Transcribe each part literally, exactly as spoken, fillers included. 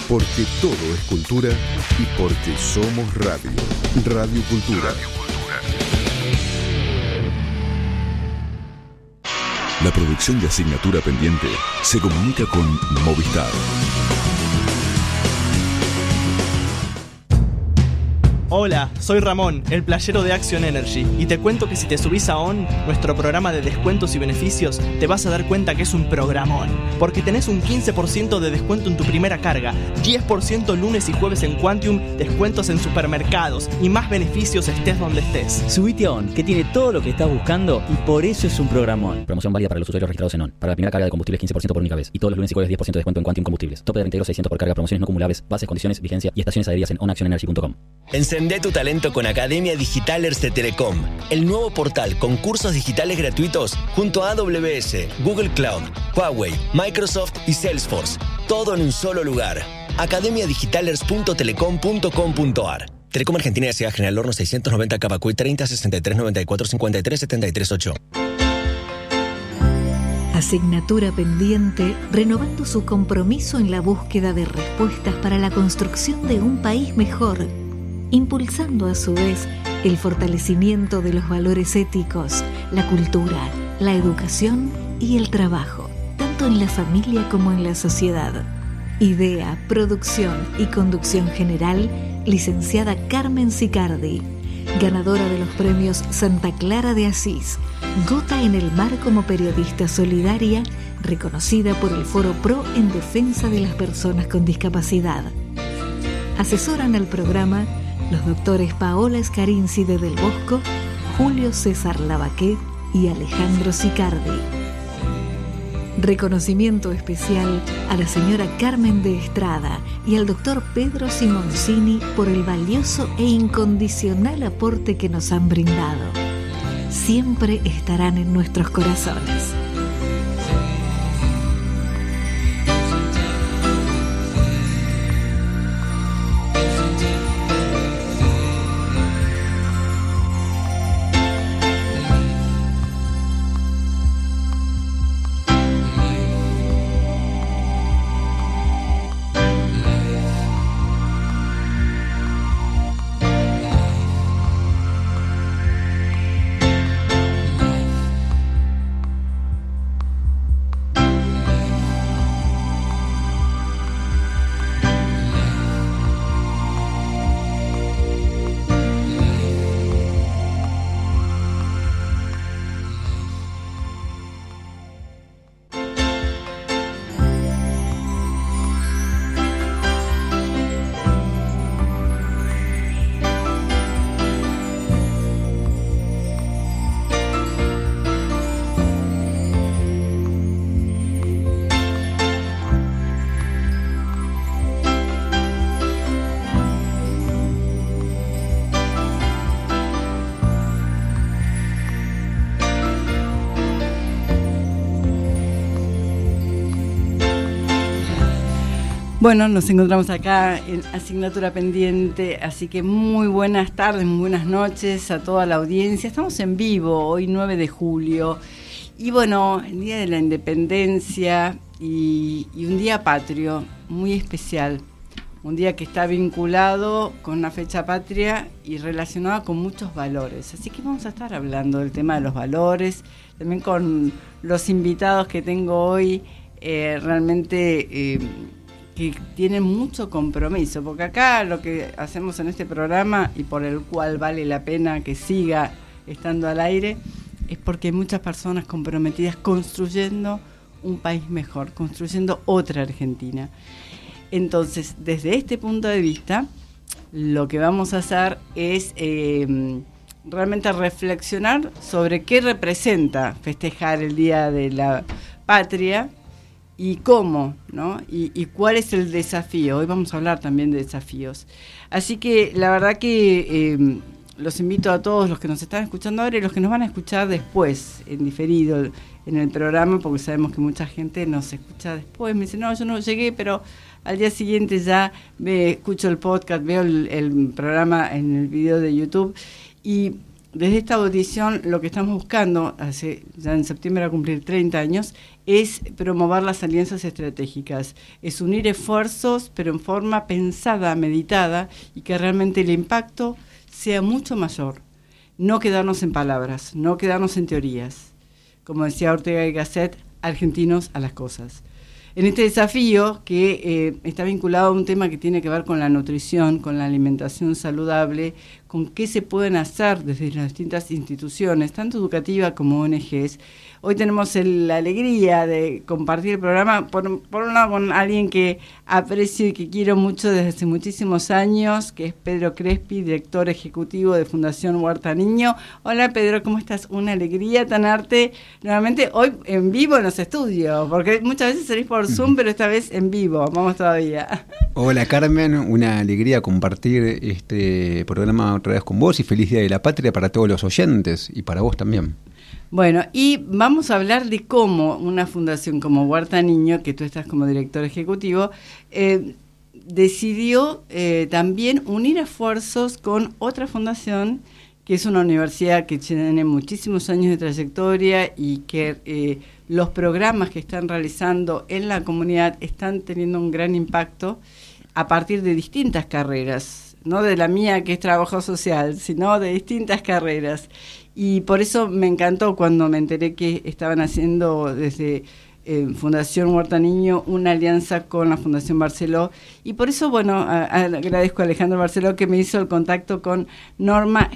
Porque todo es cultura y porque somos radio. Radio Cultura. Radio Cultura. La producción de Asignatura Pendiente se comunica con Movistar. Hola, soy Ramón, el playero de Action Energy, y te cuento que si te subís a ON, nuestro programa de descuentos y beneficios, te vas a dar cuenta que es un programón, porque tenés un quince por ciento de descuento en tu primera carga, diez por ciento lunes y jueves en Quantium, descuentos en supermercados y más beneficios estés donde estés. Subite a ON, que tiene todo lo que estás buscando y por eso es un programón. Promoción válida para los usuarios registrados en ON. Para la primera carga de combustibles quince por ciento por única vez, y todos los lunes y jueves diez por ciento de descuento en Quantium Combustibles. Tope de reintegro seiscientos por carga, promociones no acumulables, bases, condiciones, vigencia y estaciones adheridas en on action energy punto com. Encendé tu talento con Academia Digitalers de Telecom, el nuevo portal con cursos digitales gratuitos junto a A W S, Google Cloud, Huawei, Microsoft y Salesforce. Todo en un solo lugar. academia digitalers punto telecom punto com punto a r. Telecom Argentina y S A General Horno seiscientos noventa Cavacuy treinta sesenta y tres noventa y cuatro cincuenta y tres setenta y tres ocho. Asignatura Pendiente, renovando su compromiso en la búsqueda de respuestas para la construcción de un país mejor, impulsando a su vez el fortalecimiento de los valores éticos, la cultura, la educación y el trabajo, tanto en la familia como en la sociedad. Idea, producción y conducción general, licenciada Carmen Sicardi, ganadora de los premios Santa Clara de Asís, Gota en el Mar como periodista solidaria, reconocida por el Foro Pro en defensa de las personas con discapacidad. Asesoran al programa los doctores Paola Scarinci de Del Bosco, Julio César Lavaqué y Alejandro Sicardi. Reconocimiento especial a la señora Carmen de Estrada y al doctor Pedro Simoncini por el valioso e incondicional aporte que nos han brindado. Siempre estarán en nuestros corazones. Bueno, nos encontramos acá en Asignatura Pendiente, así que muy buenas tardes, muy buenas noches a toda la audiencia. Estamos en vivo, hoy nueve de julio, y bueno, el Día de la Independencia y, y un día patrio muy especial, un día que está vinculado con una fecha patria y relacionado con muchos valores. Así que vamos a estar hablando del tema de los valores, también con los invitados que tengo hoy, eh, realmente... Eh, que tienen mucho compromiso, porque acá lo que hacemos en este programa y por el cual vale la pena que siga estando al aire es porque hay muchas personas comprometidas construyendo un país mejor, construyendo otra Argentina. Entonces, desde este punto de vista, lo que vamos a hacer es eh, realmente reflexionar sobre qué representa festejar el Día de la Patria y cómo, ¿no? Y, y cuál es el desafío. Hoy vamos a hablar también de desafíos. Así que la verdad que eh, los invito a todos los que nos están escuchando ahora y los que nos van a escuchar después, en diferido, en el programa, porque sabemos que mucha gente nos escucha después. Me dice, no, yo no llegué, pero al día siguiente ya ve, escucho el podcast, veo el, el programa en el video de YouTube. Y desde esta audición lo que estamos buscando, hace ya en septiembre va a cumplir treinta años, es promover las alianzas estratégicas, es unir esfuerzos, pero en forma pensada, meditada, y que realmente el impacto sea mucho mayor. No quedarnos en palabras, no quedarnos en teorías. Como decía Ortega y Gasset, argentinos a las cosas. En este desafío, que eh, está vinculado a un tema que tiene que ver con la nutrición, con la alimentación saludable, con qué se pueden hacer desde las distintas instituciones, tanto educativas como O N Ges. Hoy tenemos el, la alegría de compartir el programa, por, por un lado con alguien que aprecio y que quiero mucho desde hace muchísimos años, que es Pedro Crespi, director ejecutivo de Fundación Huerta Niño. Hola Pedro, ¿cómo estás? Una alegría tenerte nuevamente hoy en vivo en los estudios, porque muchas veces salís por Zoom, pero esta vez en vivo, vamos todavía. Hola Carmen, una alegría compartir este programa otra vez con vos y feliz Día de la Patria para todos los oyentes y para vos también. Bueno, y vamos a hablar de cómo una fundación como Huerta Niño, que tú estás como director ejecutivo, eh, decidió eh, también unir esfuerzos con otra fundación, que es una universidad que tiene muchísimos años de trayectoria y que eh, los programas que están realizando en la comunidad están teniendo un gran impacto a partir de distintas carreras, no de la mía que es trabajo social, sino de distintas carreras. Y por eso me encantó cuando me enteré que estaban haciendo desde eh, Fundación Huerta Niño una alianza con la Fundación Barceló. Y por eso, bueno, a, a, agradezco a Alejandro Barceló que me hizo el contacto con Norma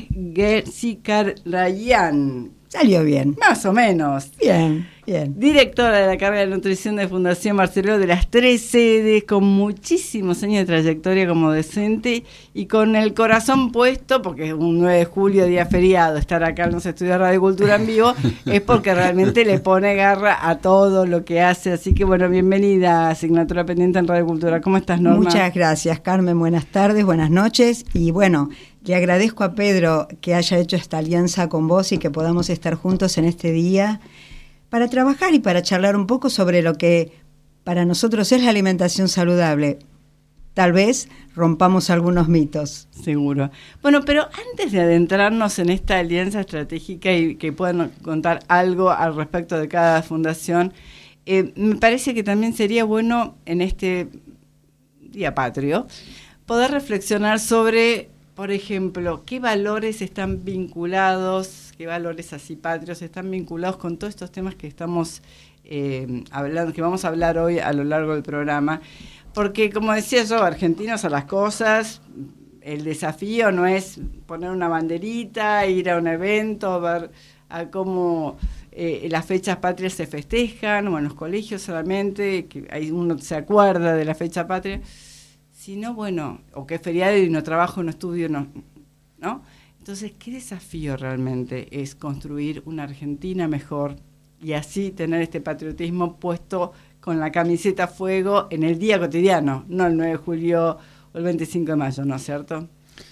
Gersikarayan. Salió bien. Más o menos. Bien, bien. Directora de la carrera de nutrición de Fundación Barceló, de las tres sedes, con muchísimos años de trayectoria como docente y con el corazón puesto, porque es un nueve de julio, día feriado, estar acá en los estudios de Radio Cultura en vivo, es porque realmente le pone garra a todo lo que hace. Así que, bueno, bienvenida a Asignatura Pendiente en Radio Cultura. ¿Cómo estás, Norma? Muchas gracias, Carmen. Buenas tardes, buenas noches. Y bueno, le agradezco a Pedro que haya hecho esta alianza con vos y que podamos estar juntos en este día para trabajar y para charlar un poco sobre lo que para nosotros es la alimentación saludable. Tal vez rompamos algunos mitos. Seguro. Bueno, pero antes de adentrarnos en esta alianza estratégica y que puedan contar algo al respecto de cada fundación, eh, me parece que también sería bueno en este Día Patrio poder reflexionar sobre, por ejemplo, qué valores están vinculados, qué valores así patrios están vinculados con todos estos temas que estamos eh, hablando, que vamos a hablar hoy a lo largo del programa. Porque, como decía yo, argentinos a las cosas, el desafío no es poner una banderita, ir a un evento, ver a cómo eh, las fechas patrias se festejan, o en los colegios solamente, que ahí uno se acuerda de la fecha patria. Si no, bueno, o que es feriado y no trabajo, no estudio, no, ¿no? Entonces, ¿qué desafío realmente es construir una Argentina mejor y así tener este patriotismo puesto con la camiseta a fuego en el día cotidiano, no el nueve de julio o el veinticinco de mayo, ¿no es cierto?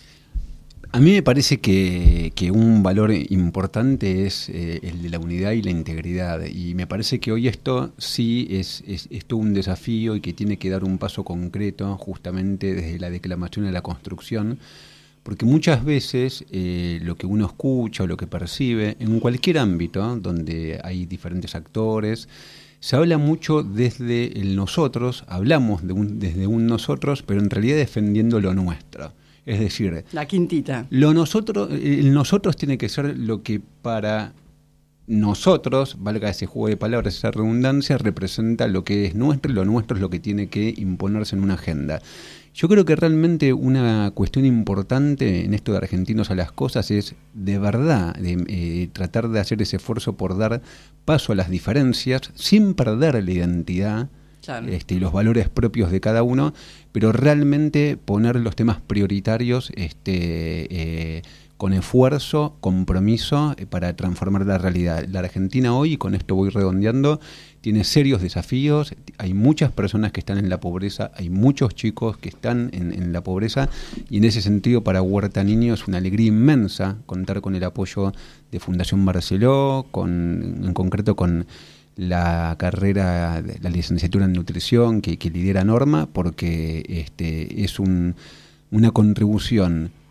A mí me parece que, que un valor importante es eh, el de la unidad y la integridad, y me parece que hoy esto sí es, es, es todo un desafío y que tiene que dar un paso concreto justamente desde la declamación a la construcción, porque muchas veces eh, lo que uno escucha o lo que percibe en cualquier ámbito donde hay diferentes actores, se habla mucho desde el nosotros, hablamos de un, desde un nosotros, pero en realidad defendiendo lo nuestro. Es decir, la quintita. Lo nosotros, el nosotros tiene que ser lo que para nosotros, valga ese juego de palabras, esa redundancia, representa lo que es nuestro, y lo nuestro es lo que tiene que imponerse en una agenda. Yo creo que realmente una cuestión importante en esto de argentinos a las cosas es de verdad de, eh, tratar de hacer ese esfuerzo por dar paso a las diferencias sin perder la identidad. Claro. Este, y los valores propios de cada uno, pero realmente poner los temas prioritarios este, eh, con esfuerzo, compromiso eh, para transformar la realidad. La Argentina hoy, y con esto voy redondeando, tiene serios desafíos. Hay muchas personas que están en la pobreza, hay muchos chicos que están en, en la pobreza, y en ese sentido para Huerta Niño es una alegría inmensa contar con el apoyo de Fundación Barceló, con, en concreto con la carrera, la licenciatura en nutrición que, que lidera Norma, porque este, es un, una contribución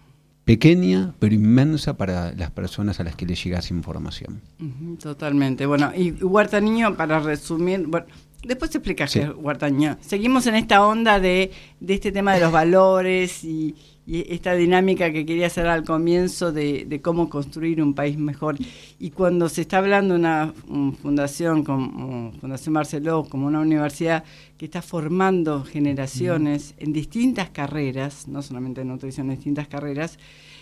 pequeña pero inmensa para las personas a las que les llega esa información. Uh-huh, totalmente. Bueno, y Huerta Niño, para resumir, bueno, después te explicas sí. qué es Huerta Niño. Seguimos en esta onda de, de este tema de los valores y, y esta dinámica que quería hacer al comienzo de, de cómo construir un país mejor. Y cuando se está hablando de una um, fundación como Fundación Barceló, como una universidad que está formando generaciones mm. en distintas carreras, no solamente en nutrición, en distintas carreras,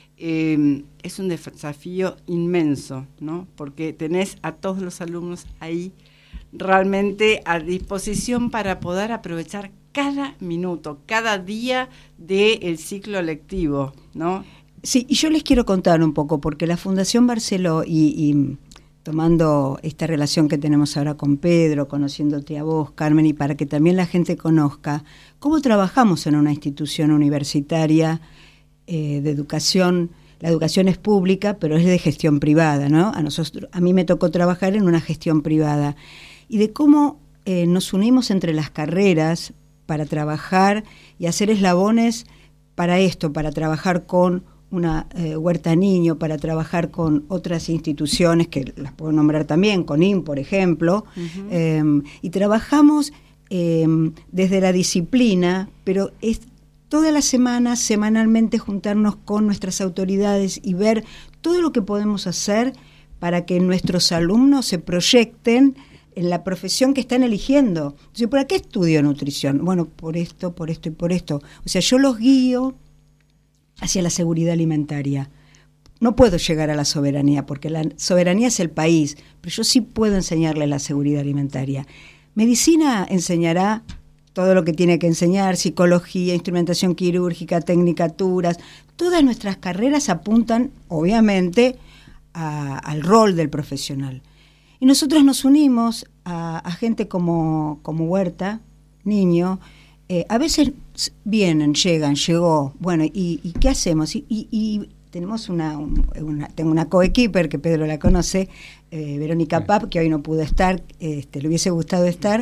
eh, es un desafío inmenso, ¿no? Porque tenés a todos los alumnos ahí realmente a disposición para poder aprovechar cada minuto, cada día del ciclo lectivo, ¿no? Sí, y yo les quiero contar un poco, porque la Fundación Barceló, y, y tomando esta relación que tenemos ahora con Pedro, conociéndote a vos, Carmen, y para que también la gente conozca cómo trabajamos en una institución universitaria eh, de educación. La educación es pública, pero es de gestión privada, ¿no? A nosotros, a mí me tocó trabajar en una gestión privada. Y de cómo eh, nos unimos entre las carreras para trabajar y hacer eslabones para esto, para trabajar con una eh, Huerta Niño, para trabajar con otras instituciones, que las puedo nombrar también, con I N, por ejemplo, uh-huh. eh, y trabajamos eh, desde la disciplina, pero es todas las semanas, semanalmente, juntarnos con nuestras autoridades y ver todo lo que podemos hacer para que nuestros alumnos se proyecten en la profesión que están eligiendo. Entonces, ¿por qué estudio nutrición? Bueno, por esto, por esto y por esto. O sea, yo los guío hacia la seguridad alimentaria. No puedo llegar a la soberanía, porque la soberanía es el país, pero yo sí puedo enseñarle la seguridad alimentaria. Medicina enseñará todo lo que tiene que enseñar, psicología, instrumentación quirúrgica, tecnicaturas. Todas nuestras carreras apuntan, obviamente, a, al rol del profesional. Y nosotros nos unimos a, a gente como, como Huerta Niño. Eh, a veces vienen, llegan, llegó, bueno, ¿y, y qué hacemos? Y, y, y tenemos una, una, tengo una coequiper que Pedro la conoce, eh, Verónica Pap, que hoy no pudo estar, este, le hubiese gustado estar,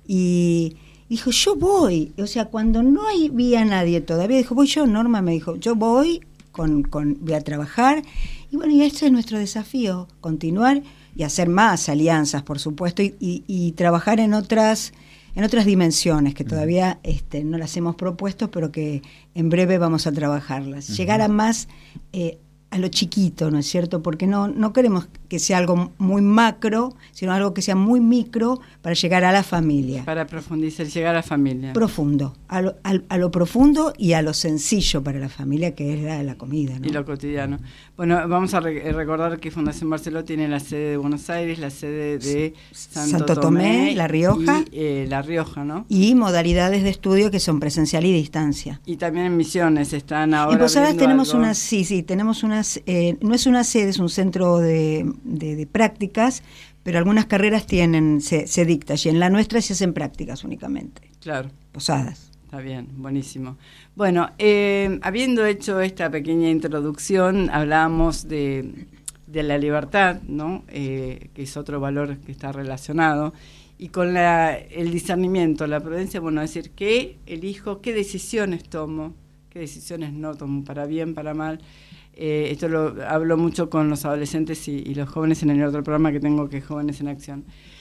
y dijo, yo voy. O sea, cuando no había nadie todavía, dijo, voy yo, Norma me dijo, yo voy, con, con, voy a trabajar, y bueno, y este es nuestro desafío, continuar y hacer más alianzas, por supuesto, y, y, y trabajar en otras en otras dimensiones que todavía este, no las hemos propuesto, pero que en breve vamos a trabajarlas. Uh-huh. Llegar a más eh, a lo chiquito, ¿no es cierto? Porque no, no queremos que sea algo muy macro, sino algo que sea muy micro para llegar a la familia. Para profundizar, llegar a la familia. Profundo, a lo, a, a lo profundo y a lo sencillo para la familia, que es la, la comida, ¿no? Y lo cotidiano. Bueno, vamos a re- recordar que Fundación Barceló tiene la sede de Buenos Aires, la sede de Santo, Santo Tomé, Tomé, La Rioja. Y eh, La Rioja, ¿no? Y modalidades de estudio que son presencial y distancia. Y también en Misiones están ahora. En Posadas tenemos algo. unas, sí, sí, tenemos unas, eh, no es una sede, es un centro de, de, de prácticas, pero algunas carreras tienen, se, se dicta, y en la nuestra se hacen prácticas únicamente. Claro. Posadas. Está bien, buenísimo. Bueno, eh, habiendo hecho esta pequeña introducción, hablábamos de, de la libertad, ¿no? Eh, que es otro valor que está relacionado, y con la, el discernimiento, la prudencia, bueno, decir, ¿qué elijo? ¿Qué decisiones tomo? ¿Qué decisiones no tomo? Para bien, para mal. Eh, esto lo hablo mucho con los adolescentes y, y los jóvenes en el otro programa que tengo, que es Jóvenes en Acción.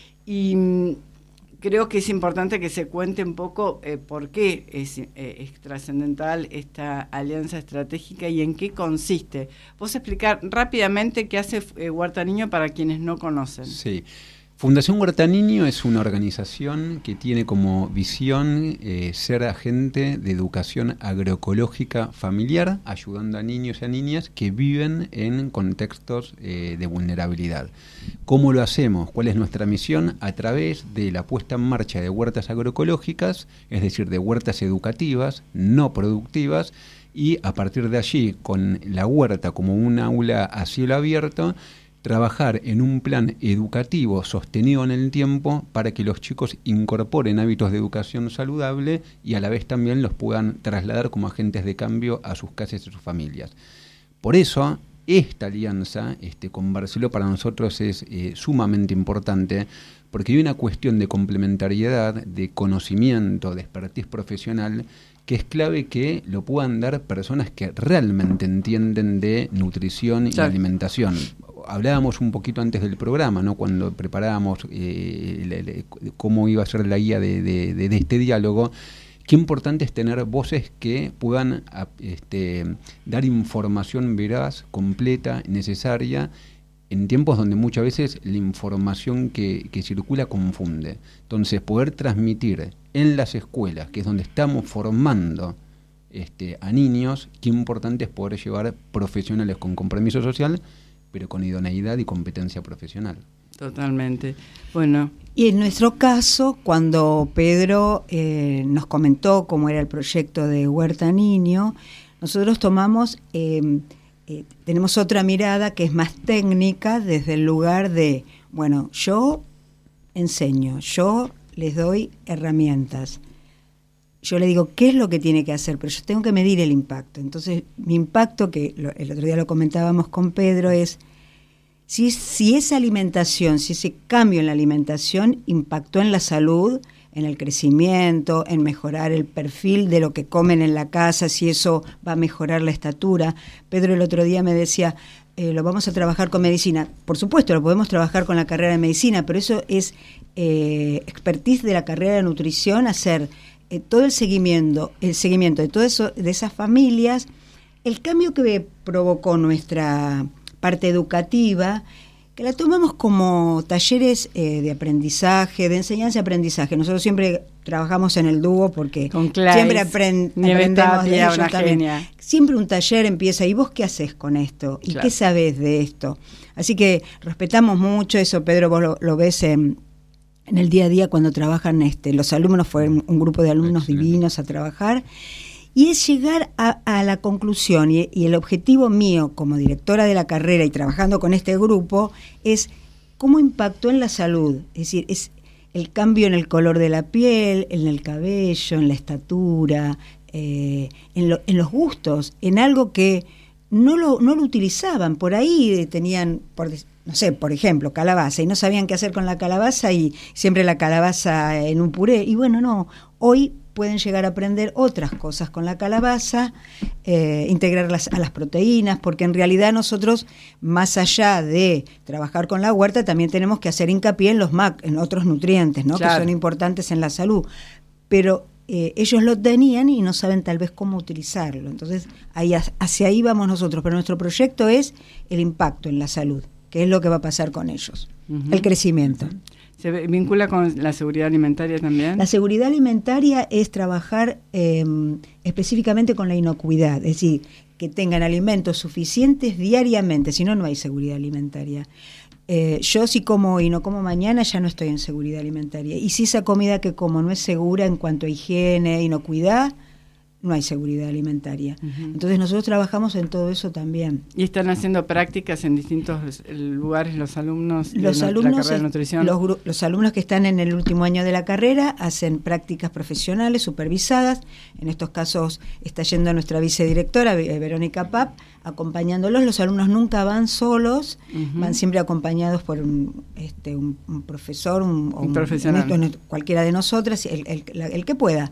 Y mm, creo que es importante que se cuente un poco eh, por qué es, eh, es trascendental esta alianza estratégica y en qué consiste. ¿Vos explicar rápidamente qué hace eh, Huerta Niño para quienes no conocen? Sí. Fundación Huerta Niño es una organización que tiene como visión eh, ser agente de educación agroecológica familiar, ayudando a niños y a niñas que viven en contextos eh, de vulnerabilidad. ¿Cómo lo hacemos? ¿Cuál es nuestra misión? A través de la puesta en marcha de huertas agroecológicas, es decir, de huertas educativas, no productivas, y a partir de allí, con la huerta como un aula a cielo abierto, trabajar en un plan educativo sostenido en el tiempo para que los chicos incorporen hábitos de educación saludable y a la vez también los puedan trasladar como agentes de cambio a sus casas y sus familias. Por eso, esta alianza este, con Barceló para nosotros es eh, sumamente importante, porque hay una cuestión de complementariedad, de conocimiento, de expertise profesional que es clave que lo puedan dar personas que realmente entienden de nutrición claro. y alimentación. Hablábamos un poquito antes del programa, ¿no? Cuando preparábamos eh, le, le, cómo iba a ser la guía de, de, de, de este diálogo. Qué importante es tener voces que puedan este, dar información veraz, completa, necesaria, en tiempos donde muchas veces la información que, que circula confunde. Entonces, poder transmitir en las escuelas, que es donde estamos formando este, a niños, qué importante es poder llevar profesionales con compromiso social, pero con idoneidad y competencia profesional. Totalmente. Bueno. Y en nuestro caso, cuando Pedro eh, nos comentó cómo era el proyecto de Huerta Niño, nosotros tomamos, eh, eh, tenemos otra mirada que es más técnica desde el lugar de, bueno, yo enseño, yo les doy herramientas, yo le digo qué es lo que tiene que hacer, pero yo tengo que medir el impacto. Entonces, mi impacto, que lo, el otro día lo comentábamos con Pedro, es Si, si esa alimentación, si ese cambio en la alimentación impactó en la salud, en el crecimiento, en mejorar el perfil de lo que comen en la casa, si eso va a mejorar la estatura. Pedro el otro día me decía, eh, lo vamos a trabajar con medicina. Por supuesto, lo podemos trabajar con la carrera de medicina, pero eso es eh, expertise de la carrera de nutrición, hacer eh, todo el seguimiento, el seguimiento de todo eso, de esas familias. El cambio que provocó nuestra parte educativa, que la tomamos como talleres eh, de aprendizaje, de enseñanza y aprendizaje. Nosotros siempre trabajamos en el dúo porque con Claes, siempre aprend, aprendemos de ellos también. Genia. Siempre un taller empieza, ¿y vos qué haces con esto? ¿Y claro. qué sabés de esto? Así que respetamos mucho eso, Pedro, vos lo, lo ves en, en el día a día cuando trabajan este, los alumnos, fue un grupo de alumnos Excelente. divinos a trabajar. Y es llegar a, a la conclusión, y, y el objetivo mío como directora de la carrera y trabajando con este grupo es cómo impactó en la salud. Es decir, es el cambio en el color de la piel, en el cabello, en la estatura, eh, en, lo, en los gustos, en algo que no lo, no lo utilizaban. Por ahí tenían, por, no sé, por ejemplo, calabaza, y no sabían qué hacer con la calabaza y siempre la calabaza en un puré. Y bueno, no, hoy pueden llegar a aprender otras cosas con la calabaza, eh, integrarlas a las proteínas, porque en realidad nosotros, más allá de trabajar con la huerta, también tenemos que hacer hincapié en los mac, en otros nutrientes, ¿no? Claro. Que son importantes en la salud. Pero eh, ellos lo tenían y no saben tal vez cómo utilizarlo. Entonces, ahí, hacia ahí vamos nosotros. Pero nuestro proyecto es el impacto en la salud, que es lo que va a pasar con ellos, uh-huh. el crecimiento. Uh-huh. ¿Se vincula con la seguridad alimentaria también? La seguridad alimentaria es trabajar eh, específicamente con la inocuidad, es decir, que tengan alimentos suficientes diariamente, si no, no hay seguridad alimentaria. Eh, yo si como hoy y no como mañana, ya no estoy en seguridad alimentaria. Y si esa comida que como no es segura en cuanto a higiene, inocuidad, no hay seguridad alimentaria. Uh-huh. Entonces nosotros trabajamos en todo eso también. ¿Y están haciendo prácticas en distintos lugares los alumnos de los la, alumnos la carrera de nutrición? Los, los alumnos que están en el último año de la carrera hacen prácticas profesionales supervisadas. En estos casos está yendo nuestra vicedirectora, Verónica Pap, acompañándolos. Los alumnos nunca van solos, uh-huh. van siempre acompañados por un, este, un, un profesor, un, un un profesional. Un, cualquiera de nosotras, el, el, el, el que pueda.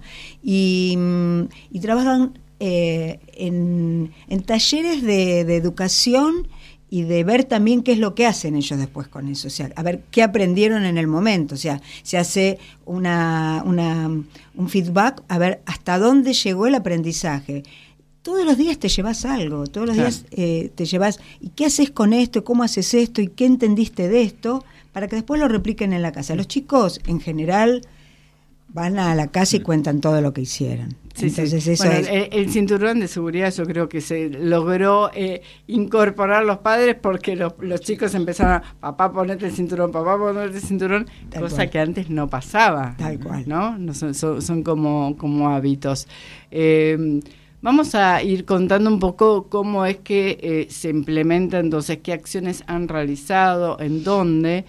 Y, y trabajan eh, en, en talleres de, de educación y de ver también qué es lo que hacen ellos después con eso, o sea, a ver qué aprendieron en el momento, o sea, se hace una, una, un feedback, a ver hasta dónde llegó el aprendizaje. Todos los días te llevas algo, todos los claro. días eh, te llevas, ¿y qué haces con esto? ¿Cómo haces esto? ¿Y qué entendiste de esto? Para que después lo repliquen en la casa. Los chicos, en general, van a la casa y cuentan todo lo que hicieron. Sí, Entonces, sí. Eso bueno, es... el, el cinturón de seguridad yo creo que se logró eh, incorporar los padres porque los, los chicos empezaron a, papá ponete el cinturón, papá ponete el cinturón, Tal cosa cual. que antes no pasaba. Tal cual. ¿No? no son, son, son como, como hábitos. Eh, Vamos a ir contando un poco cómo es que eh, se implementa, entonces, qué acciones han realizado, en dónde,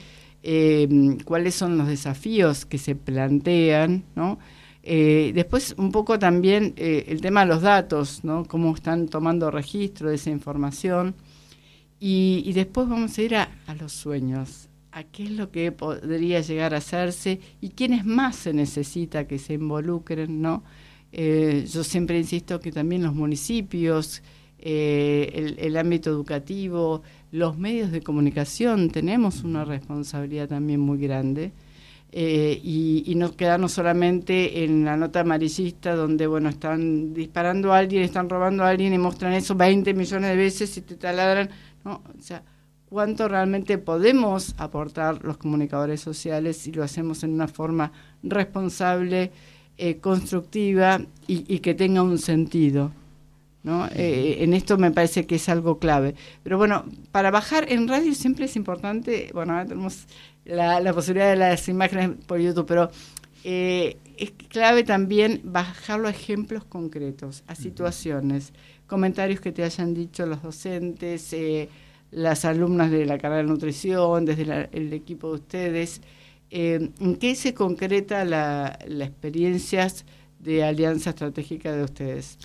eh, cuáles son los desafíos que se plantean, ¿no? Eh, después un poco también eh, el tema de los datos, ¿no? Cómo están tomando registro de esa información. Y, y después vamos a ir a, a los sueños, a qué es lo que podría llegar a hacerse y quiénes más se necesita que se involucren, ¿no? Eh, yo siempre insisto que también los municipios, eh, el, el ámbito educativo, los medios de comunicación, tenemos una responsabilidad también muy grande. Eh, y, y no quedarnos solamente en la nota amarillista donde, bueno, están disparando a alguien, están robando a alguien y muestran eso veinte millones de veces y te taladran. No, o sea, cuánto realmente podemos aportar los comunicadores sociales si lo hacemos en una forma responsable, eh, constructiva y, y que tenga un sentido, ¿no? Eh, en esto me parece que es algo clave. Pero bueno, para bajar en radio siempre es importante, bueno, ahora tenemos la, la posibilidad de las imágenes por YouTube, pero eh, es clave también bajarlo a ejemplos concretos, a situaciones, comentarios que te hayan dicho los docentes, eh, las alumnas de la carrera de nutrición, desde la, el equipo de ustedes. Eh, ¿En qué se concreta la, la experiencias de Alianza Estratégica de ustedes?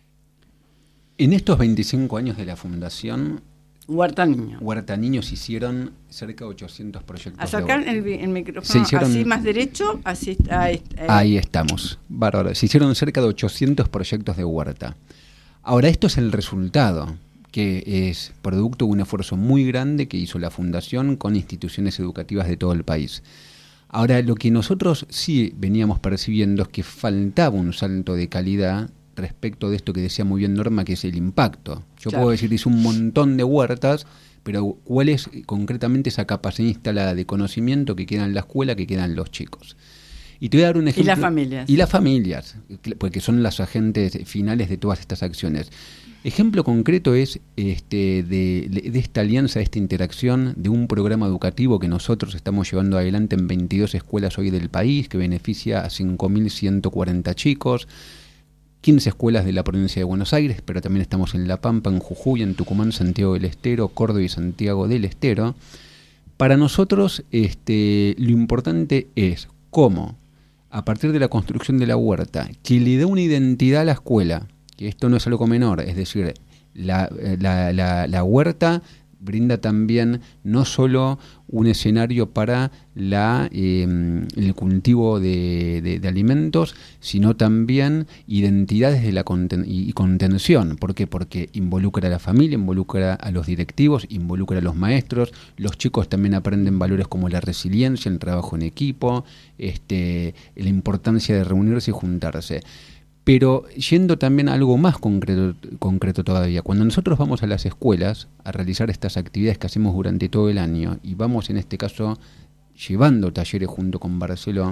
En estos veinticinco años de la fundación, Huerta Niño. Huerta Niños hicieron cerca de ochocientos proyectos. Acercar el, el micrófono hicieron, así más derecho, así está. Ahí, ahí. ahí estamos, bárbaro. Se hicieron cerca de ochocientos proyectos de huerta. Ahora, esto es el resultado, que es producto de un esfuerzo muy grande que hizo la fundación con instituciones educativas de todo el país. Ahora, lo que nosotros sí veníamos percibiendo es que faltaba un salto de calidad respecto de esto que decía muy bien Norma, que es el impacto. Yo claro. puedo decir, hice un montón de huertas, pero ¿cuál es concretamente esa capacidad instalada de conocimiento que queda en la escuela, que quedan los chicos? Y te voy a dar un ejemplo. Y las familias. Y las familias, porque son las agentes finales de todas estas acciones. Ejemplo concreto es este de, de esta alianza, de esta interacción, de un programa educativo que nosotros estamos llevando adelante en veintidós escuelas hoy del país, que beneficia a cinco mil ciento cuarenta chicos, quince escuelas de la provincia de Buenos Aires, pero también estamos en La Pampa, en Jujuy, en Tucumán, Santiago del Estero, Córdoba y Santiago del Estero. Para nosotros este, lo importante es cómo, a partir de la construcción de la huerta, que le dé una identidad a la escuela, que esto no es algo menor, es decir, la, la, la, la huerta brinda también no solo un escenario para la, eh, el cultivo de, de, de alimentos, sino también identidades de la conten- y, y contención. ¿Por qué? Porque involucra a la familia, involucra a los directivos, involucra a los maestros. Los chicos también aprenden valores como la resiliencia, el trabajo en equipo, este, la importancia de reunirse y juntarse. Pero yendo también a algo más concreto, concreto todavía, cuando nosotros vamos a las escuelas a realizar estas actividades que hacemos durante todo el año, y vamos en este caso llevando talleres junto con Barceló,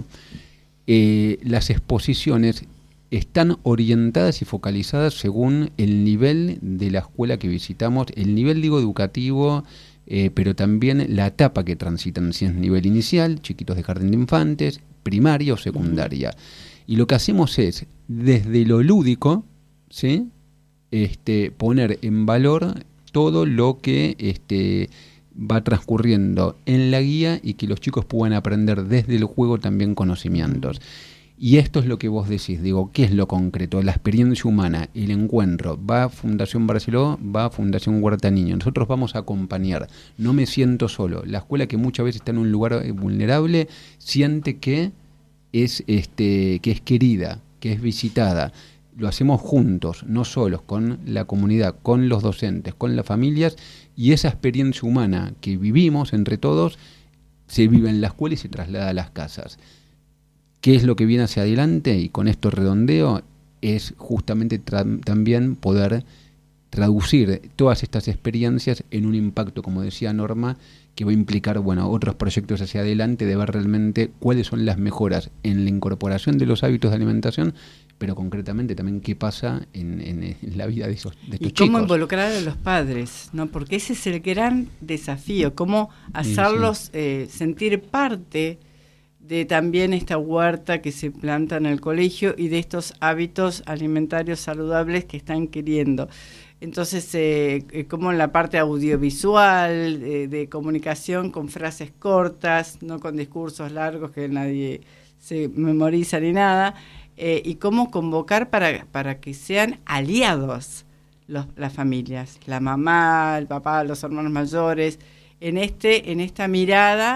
eh, las exposiciones están orientadas y focalizadas según el nivel de la escuela que visitamos, el nivel, digo, educativo, eh, pero también la etapa que transitan, si es nivel inicial, chiquitos de jardín de infantes, primaria o secundaria. Y lo que hacemos es, desde lo lúdico, ¿sí? este, poner en valor todo lo que este, va transcurriendo en la guía y que los chicos puedan aprender desde el juego también conocimientos. Y esto es lo que vos decís, digo, ¿qué es lo concreto? La experiencia humana, el encuentro. Va a Fundación Barceló, va a Fundación Huerta Niño. Nosotros vamos a acompañar. No me siento solo. La escuela, que muchas veces está en un lugar vulnerable, siente que es este que es querida, que es visitada. Lo hacemos juntos, no solos, con la comunidad, con los docentes, con las familias, y esa experiencia humana que vivimos entre todos se vive en la escuela y se traslada a las casas. ¿Qué es lo que viene hacia adelante? Y con esto redondeo, es justamente tra- también poder traducir todas estas experiencias en un impacto, como decía Norma, que va a implicar, bueno, otros proyectos hacia adelante, de ver realmente cuáles son las mejoras en la incorporación de los hábitos de alimentación, pero concretamente también qué pasa en, en, en la vida de, esos, de estos chicos. Y cómo chicos. Involucrar a los padres, ¿no? Porque ese es el gran desafío, cómo hacerlos sí, sí. Eh, sentir parte de también esta huerta que se planta en el colegio y de estos hábitos alimentarios saludables que están queriendo. Entonces, eh, como en la parte audiovisual, eh, de comunicación con frases cortas, no con discursos largos que nadie se memoriza ni nada, eh, y cómo convocar para, para que sean aliados los, las familias, la mamá, el papá, los hermanos mayores, en este en esta mirada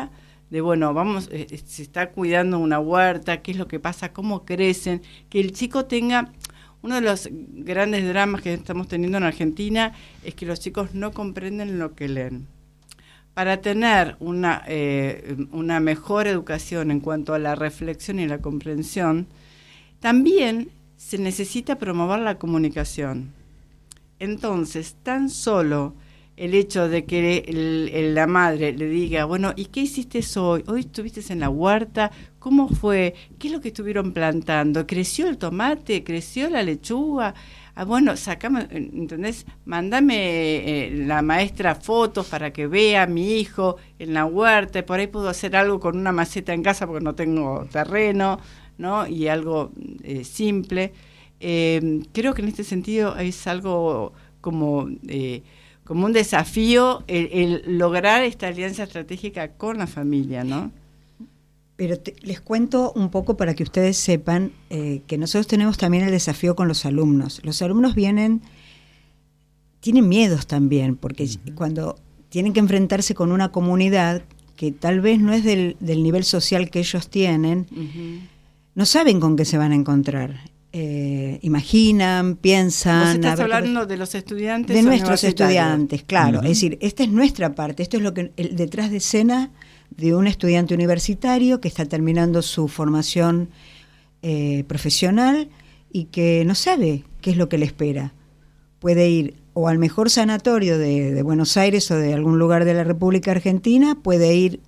de bueno, vamos, eh, se está cuidando una huerta, qué es lo que pasa, cómo crecen, que el chico tenga... Uno de los grandes dramas que estamos teniendo en Argentina es que los chicos no comprenden lo que leen. Para tener una, eh, una mejor educación en cuanto a la reflexión y la comprensión, también se necesita promover la comunicación. Entonces, tan solo el hecho de que el, el, la madre le diga, bueno, ¿y qué hiciste hoy? ¿Hoy estuviste en la huerta? ¿Cómo fue? ¿Qué es lo que estuvieron plantando? ¿Creció el tomate? ¿Creció la lechuga? Ah, bueno, sacame, ¿entendés? Mándame eh, la maestra fotos para que vea a mi hijo en la huerta. Por ahí puedo hacer algo con una maceta en casa porque no tengo terreno, ¿no? Y algo eh, simple. Eh, creo que en este sentido es algo como... Eh, como un desafío el, el lograr esta alianza estratégica con la familia, ¿no? Pero te, les cuento un poco para que ustedes sepan eh, que nosotros tenemos también el desafío con los alumnos. Los alumnos vienen, tienen miedos también, porque uh-huh. cuando tienen que enfrentarse con una comunidad que tal vez no es del, del nivel social que ellos tienen, uh-huh. no saben con qué se van a encontrar. Eh, imaginan, piensan... ¿Vos estás hablando de los estudiantes? De nuestros estudiantes, claro. Uh-huh. Es decir, esta es nuestra parte, esto es lo que el detrás de escena de un estudiante universitario que está terminando su formación eh, profesional y que no sabe qué es lo que le espera. Puede ir o al mejor sanatorio de, de Buenos Aires o de algún lugar de la República Argentina, puede ir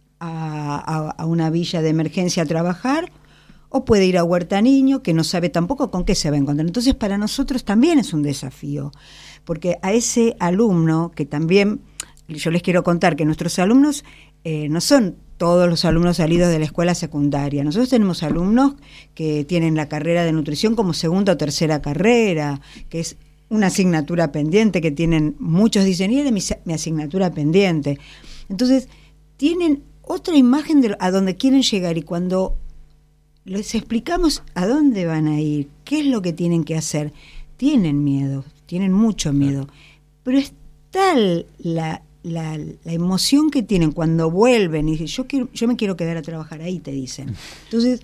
a, a, a una villa de emergencia a trabajar, o puede ir a Huerta Niño, que no sabe tampoco con qué se va a encontrar. Entonces, para nosotros también es un desafío, porque a ese alumno, que también, yo les quiero contar que nuestros alumnos eh, no son todos los alumnos salidos de la escuela secundaria. Nosotros tenemos alumnos que tienen la carrera de nutrición como segunda o tercera carrera, que es una asignatura pendiente, que tienen muchos dicen, y era mi, mi asignatura pendiente. Entonces, tienen otra imagen de a dónde quieren llegar, y cuando les explicamos a dónde van a ir, qué es lo que tienen que hacer, tienen miedo, tienen mucho miedo, pero es tal la, la, la emoción que tienen cuando vuelven y dicen, yo, quiero, yo me quiero quedar a trabajar ahí, te dicen. Entonces,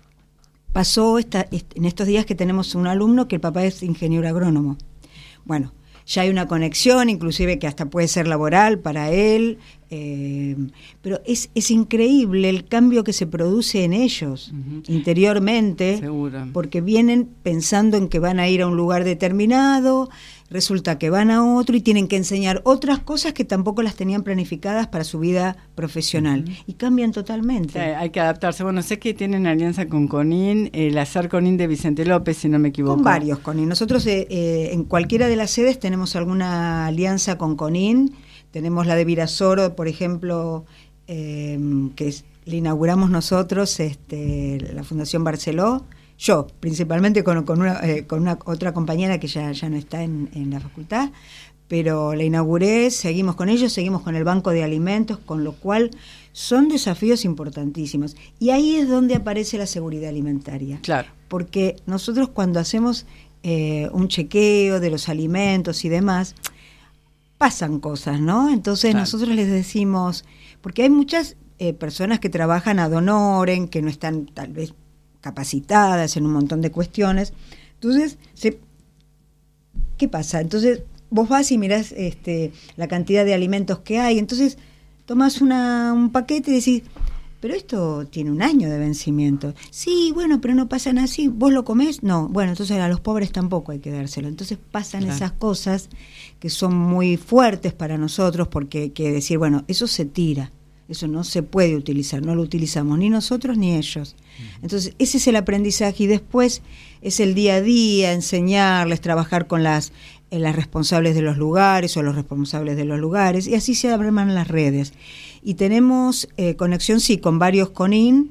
pasó esta, en estos días que tenemos un alumno que el papá es ingeniero agrónomo. Bueno, ya hay una conexión, inclusive que hasta puede ser laboral para él, eh, pero es, es increíble el cambio que se produce en ellos uh-huh. interiormente, Seguro. Porque vienen pensando en que van a ir a un lugar determinado, resulta que van a otro y tienen que enseñar otras cosas que tampoco las tenían planificadas para su vida profesional, uh-huh. y cambian totalmente. Sí, hay que adaptarse. Bueno, sé que tienen alianza con CONIN, el Azar CONIN de Vicente López, si no me equivoco. Con varios CONIN. Nosotros eh, eh, en cualquiera de las sedes tenemos alguna alianza con CONIN. Tenemos la de Virasoro, por ejemplo, eh, que es, le inauguramos nosotros, este, la Fundación Barceló. Yo, principalmente con, con, una, eh, con una otra compañera que ya, ya no está en, en la facultad, pero la inauguré, seguimos con ellos, seguimos con el Banco de Alimentos, con lo cual son desafíos importantísimos. Y ahí es donde aparece la seguridad alimentaria. Claro. Porque nosotros cuando hacemos eh, un chequeo de los alimentos y demás, pasan cosas, ¿no? Entonces claro. nosotros les decimos, porque hay muchas eh, personas que trabajan ad honorem, que no están tal vez capacitadas en un montón de cuestiones. Entonces, se, ¿qué pasa? Entonces, vos vas y mirás este, la cantidad de alimentos que hay, entonces tomás una, un paquete y decís, pero esto tiene un año de vencimiento. Sí, bueno, pero no pasan así. ¿Vos lo comés? No. Bueno, entonces a los pobres tampoco hay que dárselo. Entonces pasan claro. esas cosas que son muy fuertes para nosotros, porque hay que decir, bueno, eso se tira. Eso no se puede utilizar, no lo utilizamos ni nosotros ni ellos. Entonces, ese es el aprendizaje, y después es el día a día, enseñarles, trabajar con las, eh, las responsables de los lugares o los responsables de los lugares, y así se arman las redes. Y tenemos eh, conexión, sí, con varios CONIN.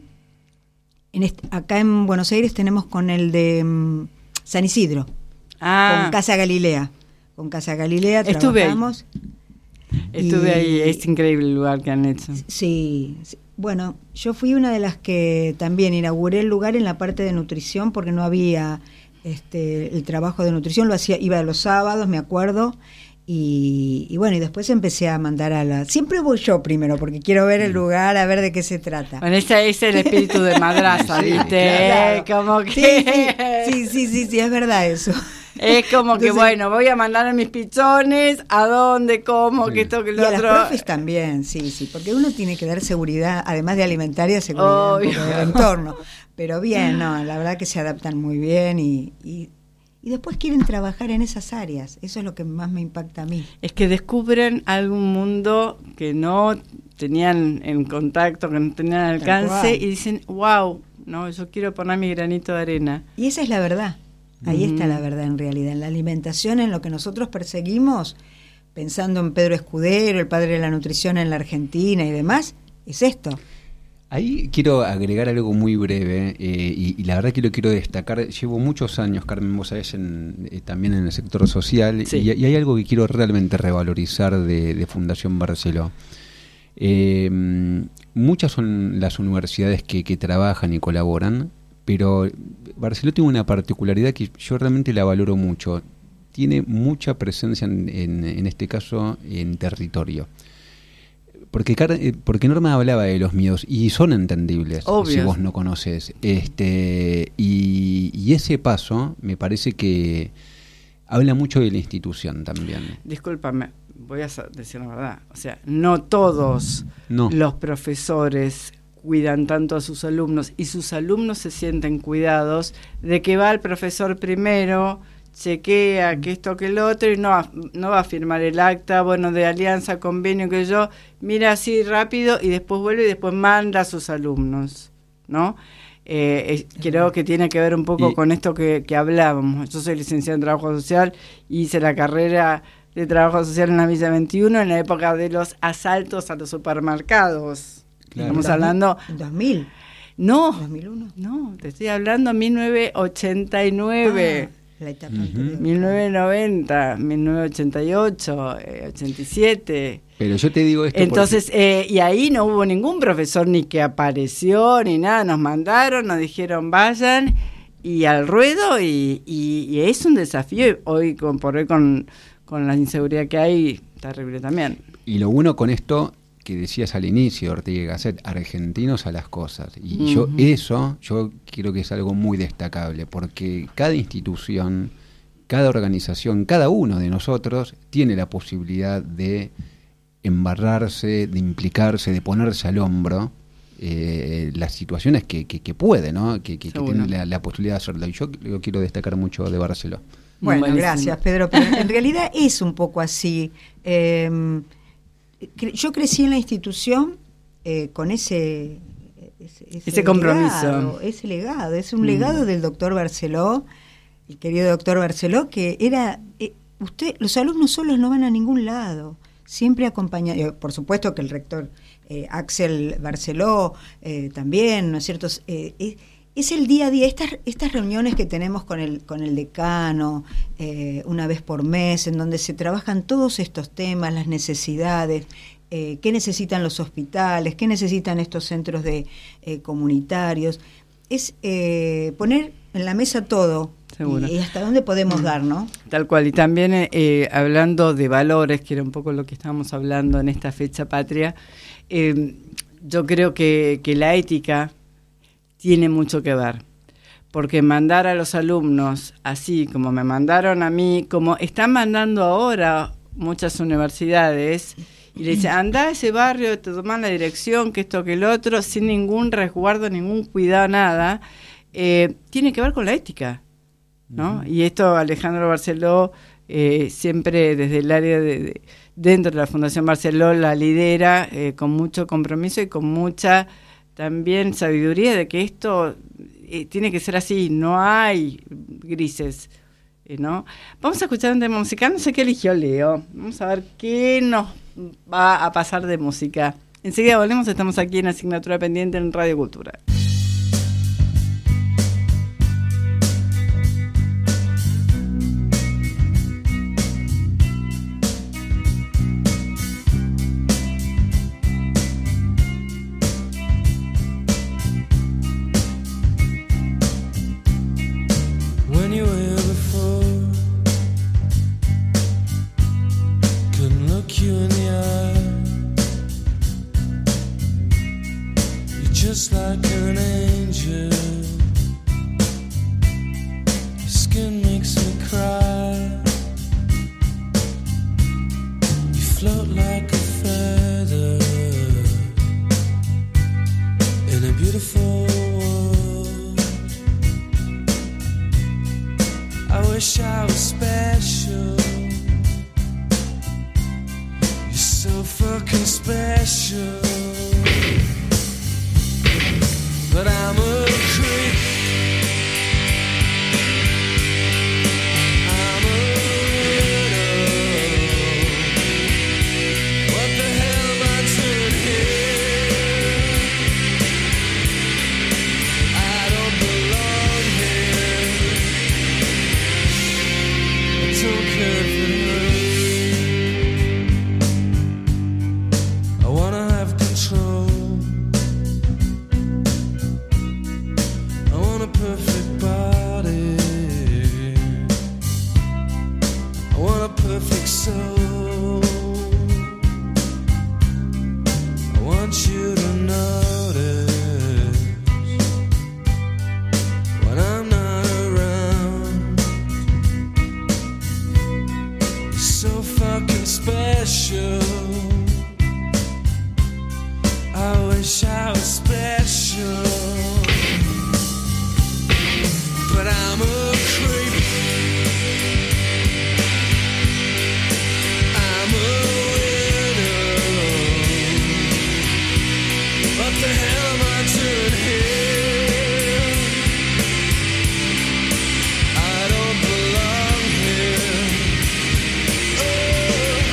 En este, acá en Buenos Aires tenemos con el de um, San Isidro, ah. con Casa Galilea. Con Casa Galilea Estuve trabajamos. Ahí. Estuve y, ahí, es increíble el lugar que han hecho. Sí, sí, bueno, yo fui una de las que también inauguré el lugar en la parte de nutrición, porque no había este, el trabajo de nutrición, lo hacía, iba los sábados, me acuerdo, Y, y bueno, y después empecé a mandar a la... Siempre voy yo primero, porque quiero ver el lugar, a ver de qué se trata. Bueno, ese es el espíritu de madraza, Sí, ¿viste? claro. Como Sí, que... sí, sí, sí, sí, es verdad eso. Es como que, Entonces- bueno, voy a mandar a mis pichones, a dónde, cómo, que esto, que Y lo a las otro. profes también, sí, sí, porque uno tiene que dar seguridad, además de alimentaria, seguridad un Obvio. poco del entorno. Pero bien, no, la verdad que se adaptan muy bien y, y, y después quieren trabajar en esas áreas. Eso es lo que más me impacta a mí. Es que descubren algún mundo que no tenían en contacto, que no tenían Tal alcance, cual. y dicen, wow, no, yo quiero poner mi granito de arena. Y esa es la verdad. Ahí Ujú. está la verdad en realidad. En la alimentación, en lo que nosotros perseguimos, pensando en Pedro Escudero, el padre de la nutrición en la Argentina y demás, es esto. Ahí quiero agregar algo muy breve eh, y, y la verdad que lo quiero destacar. Llevo muchos años, Carmen, vos sabés, en, eh, también en el sector social Sí. y, y hay algo que quiero realmente revalorizar de, de Fundación Barceló. Eh, muchas son las universidades que, que trabajan y colaboran, pero Barceló tiene una particularidad que yo realmente la valoro mucho. Tiene mucha presencia, en, en, en este caso, en territorio. Porque, Car- eh, porque Norma hablaba de los miedos y son entendibles Obvio. si vos no conoces. Este, y, y ese paso me parece que habla mucho de la institución también. Discúlpame, voy a sa- decir la verdad. O sea, no todos No. los profesores cuidan tanto a sus alumnos y sus alumnos se sienten cuidados de que va el profesor primero, chequea que esto que el otro y no va, no va a firmar el acta, bueno, de alianza, convenio, que yo, mira así rápido y después vuelve y después manda a sus alumnos, ¿no? Eh, es- creo que tiene que ver un poco Y- con esto que, que hablábamos. Yo soy licenciada en Trabajo Social, hice la carrera de Trabajo Social en la Villa veintiuno en la época de los asaltos a los supermercados. Claro. Estamos hablando... En dos mil, No, dos mil uno. no, te estoy hablando mil novecientos ochenta y nueve. Ah, la etapa Ujú. anterior. mil novecientos noventa, mil novecientos ochenta y ocho, eh, ochenta y siete. Pero yo te digo esto Entonces, eh, y ahí no hubo ningún profesor ni que apareció ni nada, nos mandaron, nos dijeron vayan y al ruedo y, y, y es un desafío hoy con, por hoy con, con la inseguridad que hay, terrible también. porque- y lo bueno con esto que decías al inicio, Ortega y Gasset, argentinos a las cosas. Y yo Ujú. eso, yo creo que es algo muy destacable, porque cada institución, cada organización, cada uno de nosotros tiene la posibilidad de embarrarse, de implicarse, de ponerse al hombro eh, las situaciones que, que, que puede, ¿no? Que, que, que Seguro. tiene la, la posibilidad de hacerlo. Y yo lo quiero destacar mucho de Barceló. Bueno, Buenísimo. gracias, Pedro. Pero en realidad es un poco así. Eh, cre- yo crecí en la institución eh, con ese, ese, Ese compromiso. legado, ese legado. Es un Mm. legado del doctor Barceló, el querido doctor Barceló, que era... eh, usted, los alumnos solos no van a ningún lado. Siempre acompañados. Por supuesto que el rector eh, Axel Barceló eh, también, ¿no es cierto? Eh, eh, es el día a día, estas, estas reuniones que tenemos con el, con el decano eh, una vez por mes, en donde se trabajan todos estos temas, las necesidades, eh, qué necesitan los hospitales, qué necesitan estos centros de eh, comunitarios, es eh, poner en la mesa todo Seguro. y, y hasta dónde podemos dar, ¿no? Tal cual, y también eh, hablando de valores, que era un poco lo que estábamos hablando en esta fecha patria, eh, yo creo que, que la ética tiene mucho que ver, porque mandar a los alumnos así como me mandaron a mí, como están mandando ahora muchas universidades, y le dicen, anda a ese barrio, te toman la dirección, que esto, que el otro, sin ningún resguardo, ningún cuidado, nada, eh, tiene que ver con la ética, ¿no? Uh-huh. Y esto Alejandro Barceló eh, siempre desde el área de, de dentro de la Fundación Barceló la lidera eh, con mucho compromiso y con mucha también sabiduría de que esto eh, tiene que ser así, no hay grises, eh, ¿no? Vamos a escuchar un tema musical, no sé qué eligió Leo, vamos a ver qué nos va a pasar de música. Enseguida volvemos, estamos aquí en Asignatura Pendiente en Radio Cultura. so fucking special. But I'm a creep. I'm a widow. What the hell am I doing here? I don't belong here. I don't care if it hurts. I wanna have control. I want a perfect body. I want a perfect soul. I want you to notice when I'm not around. You're so fucking special. I wish I was special. But I'm a creep. I'm a widow. What the hell am I doing here? I don't belong here. Oh,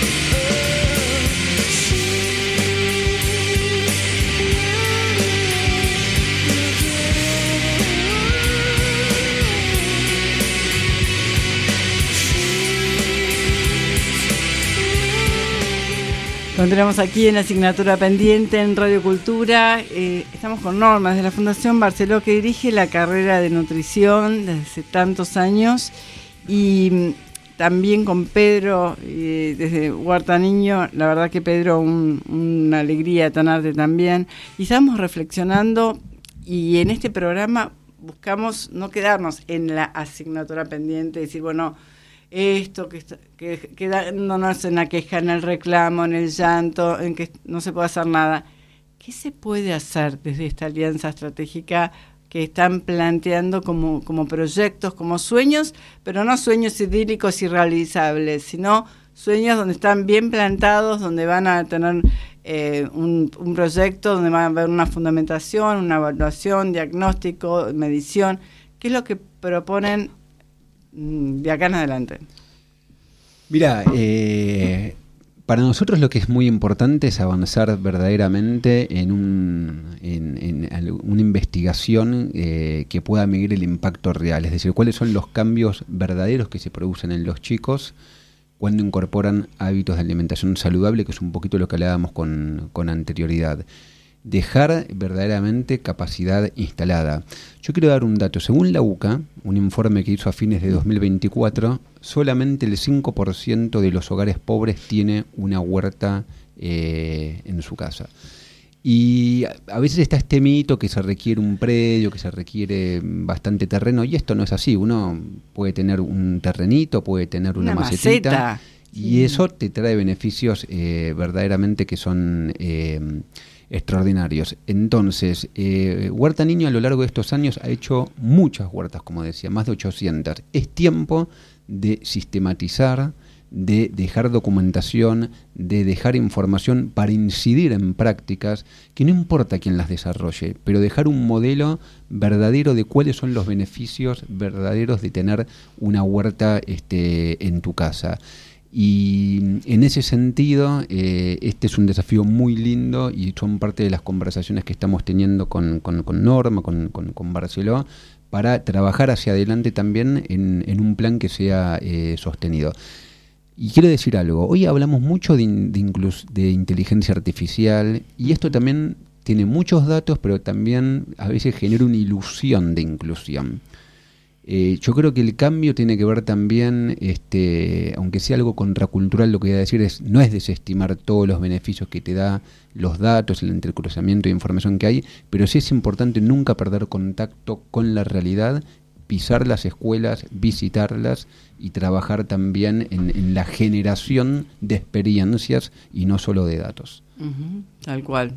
Continuamos aquí en la asignatura pendiente en Radio Cultura. Eh, estamos con Norma de la Fundación Barceló, que dirige la carrera de nutrición desde hace tantos años, y también con Pedro eh, desde Huerta Niño. La verdad que Pedro, un, una alegría tenerte también. Y estamos reflexionando, y en este programa buscamos no quedarnos en la asignatura pendiente, decir, bueno, esto, que, que quedándonos en la queja, en el reclamo, en el llanto, en que no se puede hacer nada. ¿Qué se puede hacer desde esta alianza estratégica que están planteando como, como proyectos, como sueños, pero no sueños idílicos y realizables, sino sueños donde están bien plantados, donde van a tener eh, un, un proyecto, donde van a haber una fundamentación, una evaluación, diagnóstico, medición? ¿Qué es lo que proponen de acá en adelante? Mira, eh, para nosotros lo que es muy importante es avanzar verdaderamente en, un, en, en una investigación eh, que pueda medir el impacto real, es decir, cuáles son los cambios verdaderos que se producen en los chicos cuando incorporan hábitos de alimentación saludable, que es un poquito lo que hablábamos con, con anterioridad. Dejar verdaderamente capacidad instalada. Yo quiero dar un dato. Según la U C A, un informe que hizo a fines de dos mil veinticuatro, solamente el cinco por ciento de los hogares pobres tiene una huerta eh, en su casa. Y a veces está este mito que se requiere un predio, que se requiere bastante terreno, y esto no es así. Uno puede tener un terrenito, puede tener una, una macetita, maceta, y sí, eso te trae beneficios eh, verdaderamente que son Eh, extraordinarios. Entonces, eh, Huerta Niño a lo largo de estos años ha hecho muchas huertas, como decía, más de ochocientas. Es tiempo de sistematizar, de dejar documentación, de dejar información para incidir en prácticas que no importa quién las desarrolle, pero dejar un modelo verdadero de cuáles son los beneficios verdaderos de tener una huerta este, en tu casa. Y en ese sentido, eh, este es un desafío muy lindo, y son parte de las conversaciones que estamos teniendo con, con, con Norma, con, con, con Barceló, para trabajar hacia adelante también en, en un plan que sea eh, sostenido. Y quiero decir algo, hoy hablamos mucho de, de, inclus, de inteligencia artificial, y esto también tiene muchos datos, pero también a veces genera una ilusión de inclusión. Eh, yo creo que el cambio tiene que ver también, este, aunque sea algo contracultural, lo que voy a decir es, no es desestimar todos los beneficios que te da los datos, el entrecruzamiento de información que hay, pero sí es importante nunca perder contacto con la realidad, pisar las escuelas, visitarlas y trabajar también en, en la generación de experiencias y no solo de datos. Uh-huh, tal cual.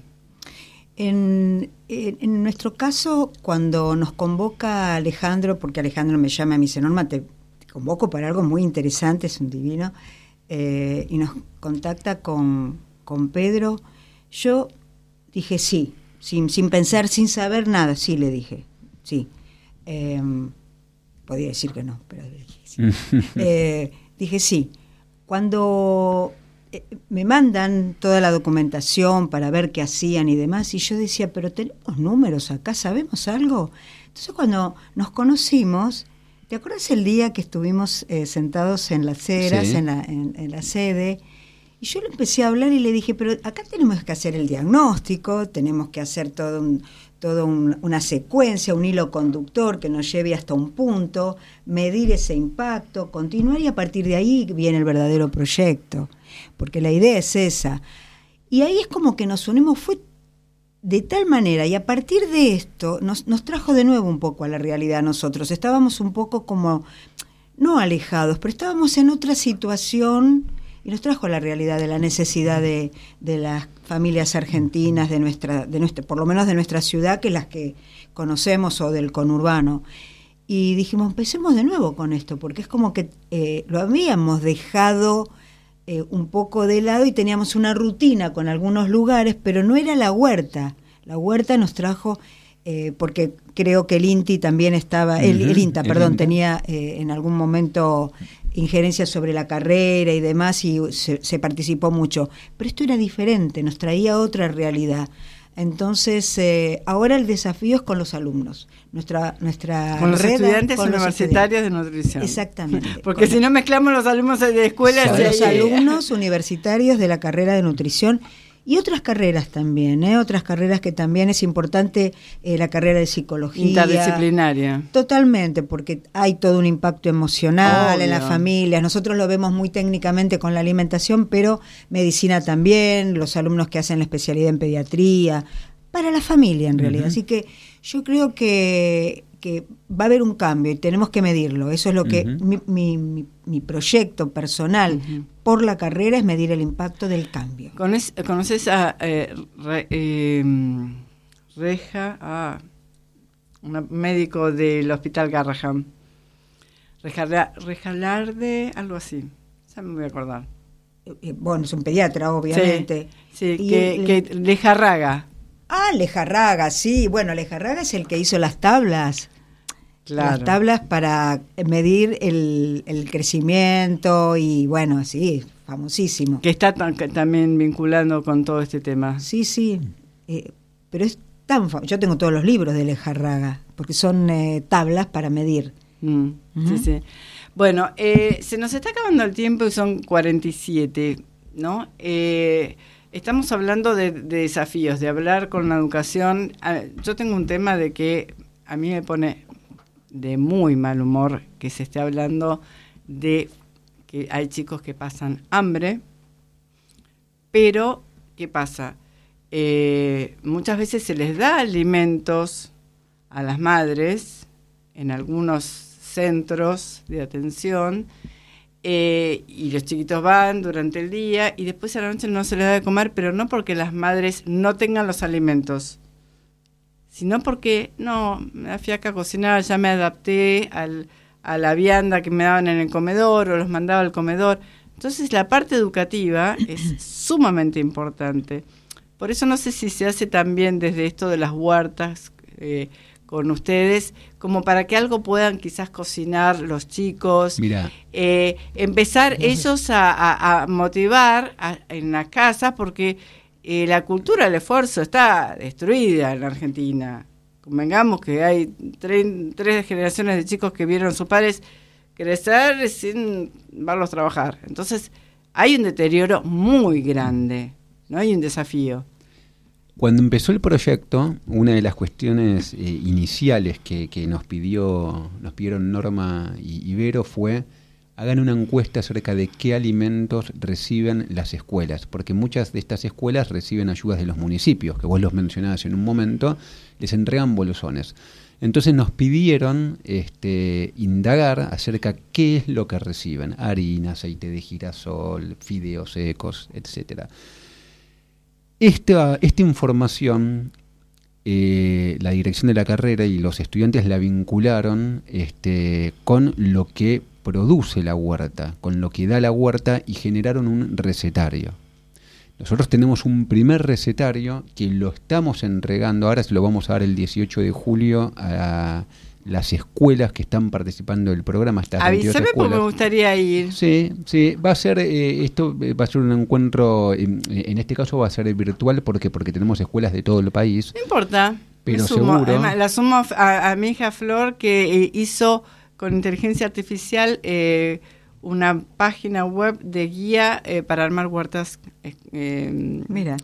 En, en, en nuestro caso, cuando nos convoca Alejandro, porque Alejandro me llama y me dice, Norma, te, te convoco para algo muy interesante, es un divino, eh, y nos contacta con, con Pedro, yo dije sí, sin, sin pensar, sin saber nada, sí le dije, sí. Eh, podía decir que no, pero dije sí. eh, dije sí. Cuando eh, me mandan toda la documentación para ver qué hacían y demás, y yo decía, pero tenemos números acá, ¿sabemos algo? Entonces cuando nos conocimos, ¿te acuerdas el día que estuvimos eh, sentados en las ceras, sí. en, la, en, en la sede? Y yo le empecé a hablar y le dije, pero acá tenemos que hacer el diagnóstico, tenemos que hacer todo un, todo un, una secuencia, un hilo conductor que nos lleve hasta un punto, medir ese impacto, continuar y a partir de ahí viene el verdadero proyecto, porque la idea es esa. Y ahí es como que nos unimos, fue de tal manera, y a partir de esto nos, nos trajo de nuevo un poco a la realidad a nosotros. Estábamos un poco como, no alejados, pero estábamos en otra situación. Y nos trajo la realidad de la necesidad de, de las familias argentinas, de nuestra, de nuestra, por lo menos de nuestra ciudad, que las que conocemos, o del conurbano. Y dijimos, empecemos de nuevo con esto, porque es como que eh, lo habíamos dejado eh, un poco de lado y teníamos una rutina con algunos lugares, pero no era la huerta. La huerta nos trajo, eh, porque creo que el INTI también estaba, uh-huh, el, el INTA, el perdón, INTA. tenía eh, en algún momento injerencia sobre la carrera y demás, y se, se participó mucho. Pero esto era diferente, nos traía otra realidad. Entonces, eh, ahora el desafío es con los alumnos. Nuestra, nuestra con los red, estudiantes con universitarios los de nutrición. Exactamente. Porque si no mezclamos los alumnos de escuelas... Son los alumnos universitarios de la carrera de nutrición y otras carreras también, ¿eh? Otras carreras que también es importante, eh, la carrera de psicología. Interdisciplinaria. Totalmente, porque hay todo un impacto emocional Obvio. en las familias. Nosotros lo vemos muy técnicamente con la alimentación, pero medicina también, los alumnos que hacen la especialidad en pediatría, para la familia en realidad. Uh-huh. Así que yo creo que, que va a haber un cambio y tenemos que medirlo. Eso es lo que uh-huh. mi, mi, mi, mi proyecto personal uh-huh. por la carrera es medir el impacto del cambio. ¿Conoces, conoces a eh, Re, eh, Reja, ah, un médico del Hospital Garrahan? Rejala, Rejalarde, algo así. Ya me voy a acordar. Eh, bueno, es un pediatra, obviamente. Sí, sí que, el, que Lejarraga. Ah, Lejarraga, sí. Bueno, Lejarraga es el que hizo las tablas. Claro. Las tablas para medir el, el crecimiento y bueno, sí, famosísimo. Que está tan, que también vinculando con todo este tema. Sí, sí, eh, pero es tan famoso. Yo tengo todos los libros de Lejarraga, porque son eh, tablas para medir. Mm, uh-huh. Sí, sí. Bueno, eh, se nos está acabando el tiempo y son cuarenta y siete, ¿no? Eh, estamos hablando de, de desafíos, de hablar con la educación. Yo tengo un tema de que a mí me pone de muy mal humor que se esté hablando de que hay chicos que pasan hambre, pero ¿qué pasa? Eh, muchas veces se les da alimentos a las madres en algunos centros de atención eh, y los chiquitos van durante el día y después a la noche no se les da de comer, pero no porque las madres no tengan los alimentos, sino porque, no, me fui acá a cocinar, ya me adapté al, a la vianda que me daban en el comedor o los mandaba al comedor. Entonces la parte educativa es sumamente importante. Por eso no sé si se hace también desde esto de las huertas eh, con ustedes, como para que algo puedan quizás cocinar los chicos. Mirá. Eh, empezar ellos a, a, a motivar a, en la casa, porque... Eh, la cultura del esfuerzo está destruida en la Argentina. Convengamos que hay tre- tres generaciones de chicos que vieron a sus padres crecer sin verlos trabajar. Entonces, hay un deterioro muy grande, ¿no? Hay un desafío. Cuando empezó el proyecto, una de las cuestiones eh, iniciales que, que nos pidió, nos pidieron Norma y Ibero fue: hagan una encuesta acerca de qué alimentos reciben las escuelas, porque muchas de estas escuelas reciben ayudas de los municipios, que vos los mencionabas en un momento, les entregan bolsones. Entonces nos pidieron este, indagar acerca de qué es lo que reciben: harina, aceite de girasol, fideos secos, etcétera. Esta, esta información, eh, la dirección de la carrera y los estudiantes la vincularon este, con lo que produce la huerta, con lo que da la huerta, y generaron un recetario. Nosotros tenemos un primer recetario que lo estamos entregando, ahora se lo vamos a dar el dieciocho de julio a las escuelas que están participando del programa. Avísame porque me gustaría ir. Sí, sí, va a ser, eh, esto va a ser un encuentro, eh, en este caso va a ser virtual, porque porque tenemos escuelas de todo el país. No importa, pero sumo. seguro. Además, la sumo a, a mi hija Flor, que eh, hizo con inteligencia artificial eh, una página web de guía eh, para armar huertas. Eh, eh, Mira.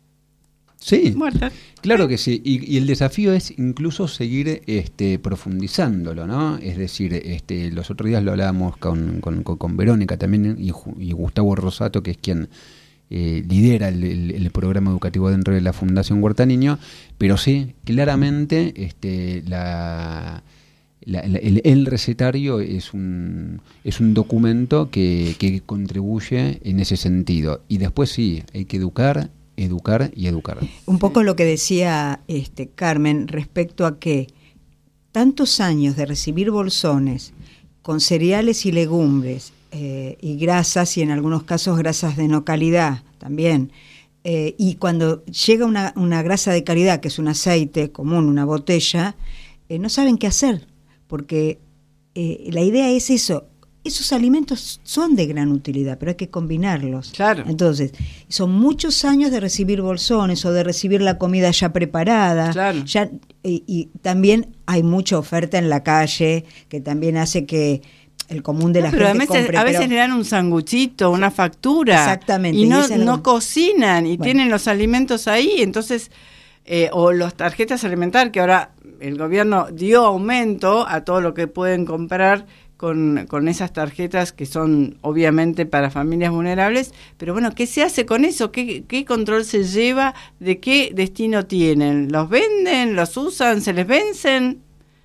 Sí, muertas. Claro que sí, y, y el desafío es incluso seguir este, profundizándolo, ¿no? Es decir, este, los otros días lo hablábamos con, con, con Verónica también y, y Gustavo Rosato, que es quien eh, lidera el, el, el programa educativo dentro de la Fundación Huerta Niño, pero sí, claramente este, la... La, la, el, el recetario es un es un documento que, que contribuye en ese sentido. Y después sí, hay que educar, educar y educar. Un poco lo que decía este Carmen respecto a que tantos años de recibir bolsones con cereales y legumbres eh, y grasas, y en algunos casos grasas de no calidad también, eh, y cuando llega una, una grasa de calidad, que es un aceite común, una botella, eh, no saben qué hacer. Porque eh, la idea es eso, esos alimentos son de gran utilidad, pero hay que combinarlos. Claro. Entonces, son muchos años de recibir bolsones o de recibir la comida ya preparada. Claro. Ya, y, y también hay mucha oferta en la calle que también hace que el común de la no, pero gente a veces, compre. a veces pero, le dan un sanguchito, una factura. Exactamente. Y no, y lo... no cocinan y bueno. tienen los alimentos ahí, entonces... Eh, o las tarjetas alimentarias, que ahora el gobierno dio aumento a todo lo que pueden comprar con, con esas tarjetas que son obviamente para familias vulnerables, pero bueno, ¿qué se hace con eso? ¿Qué, qué control se lleva? ¿De qué destino tienen? ¿Los venden? ¿Los usan? ¿Se les vencen?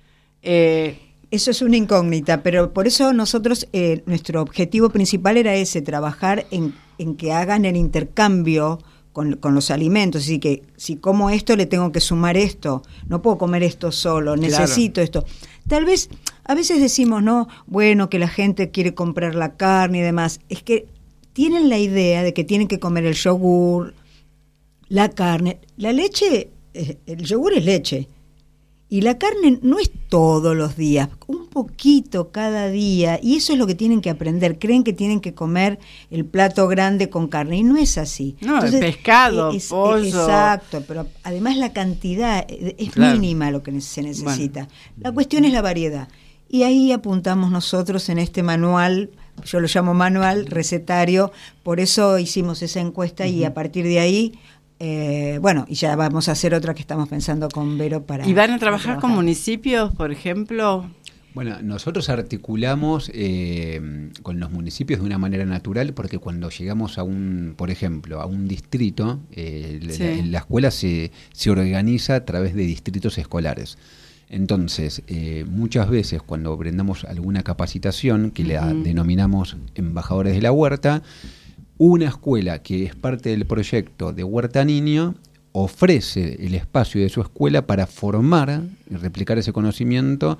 Eh, Eso es una incógnita, pero por eso nosotros, eh, nuestro objetivo principal era ese, trabajar en, en que hagan el intercambio Con, con los alimentos, así que si como esto le tengo que sumar esto, no puedo comer esto solo, necesito claro. esto. Tal vez, a veces decimos, no, bueno, que la gente quiere comprar la carne y demás, es que tienen la idea de que tienen que comer el yogur, la carne, la leche, el yogur es leche, y la carne no es todos los días, un poquito cada día, y eso es lo que tienen que aprender. Creen que tienen que comer el plato grande con carne, y no es así. No, Entonces, el pescado, es, pollo. Exacto, pero además la cantidad es claro. mínima lo que se necesita. Bueno. La cuestión es la variedad. Y ahí apuntamos nosotros en este manual, yo lo llamo manual recetario, por eso hicimos esa encuesta uh-huh. y a partir de ahí... Eh, bueno, y ya vamos a hacer otra que estamos pensando con Vero para... ¿Y van a trabajar, trabajar. con municipios, por ejemplo? Bueno, nosotros articulamos eh, con los municipios de una manera natural, porque cuando llegamos a un, por ejemplo, a un distrito, eh, sí. la, la escuela se, se organiza a través de distritos escolares. Entonces, eh, muchas veces cuando brindamos alguna capacitación, que uh-huh. la denominamos embajadores de la huerta, una escuela que es parte del proyecto de Huerta Niño ofrece el espacio de su escuela para formar y replicar ese conocimiento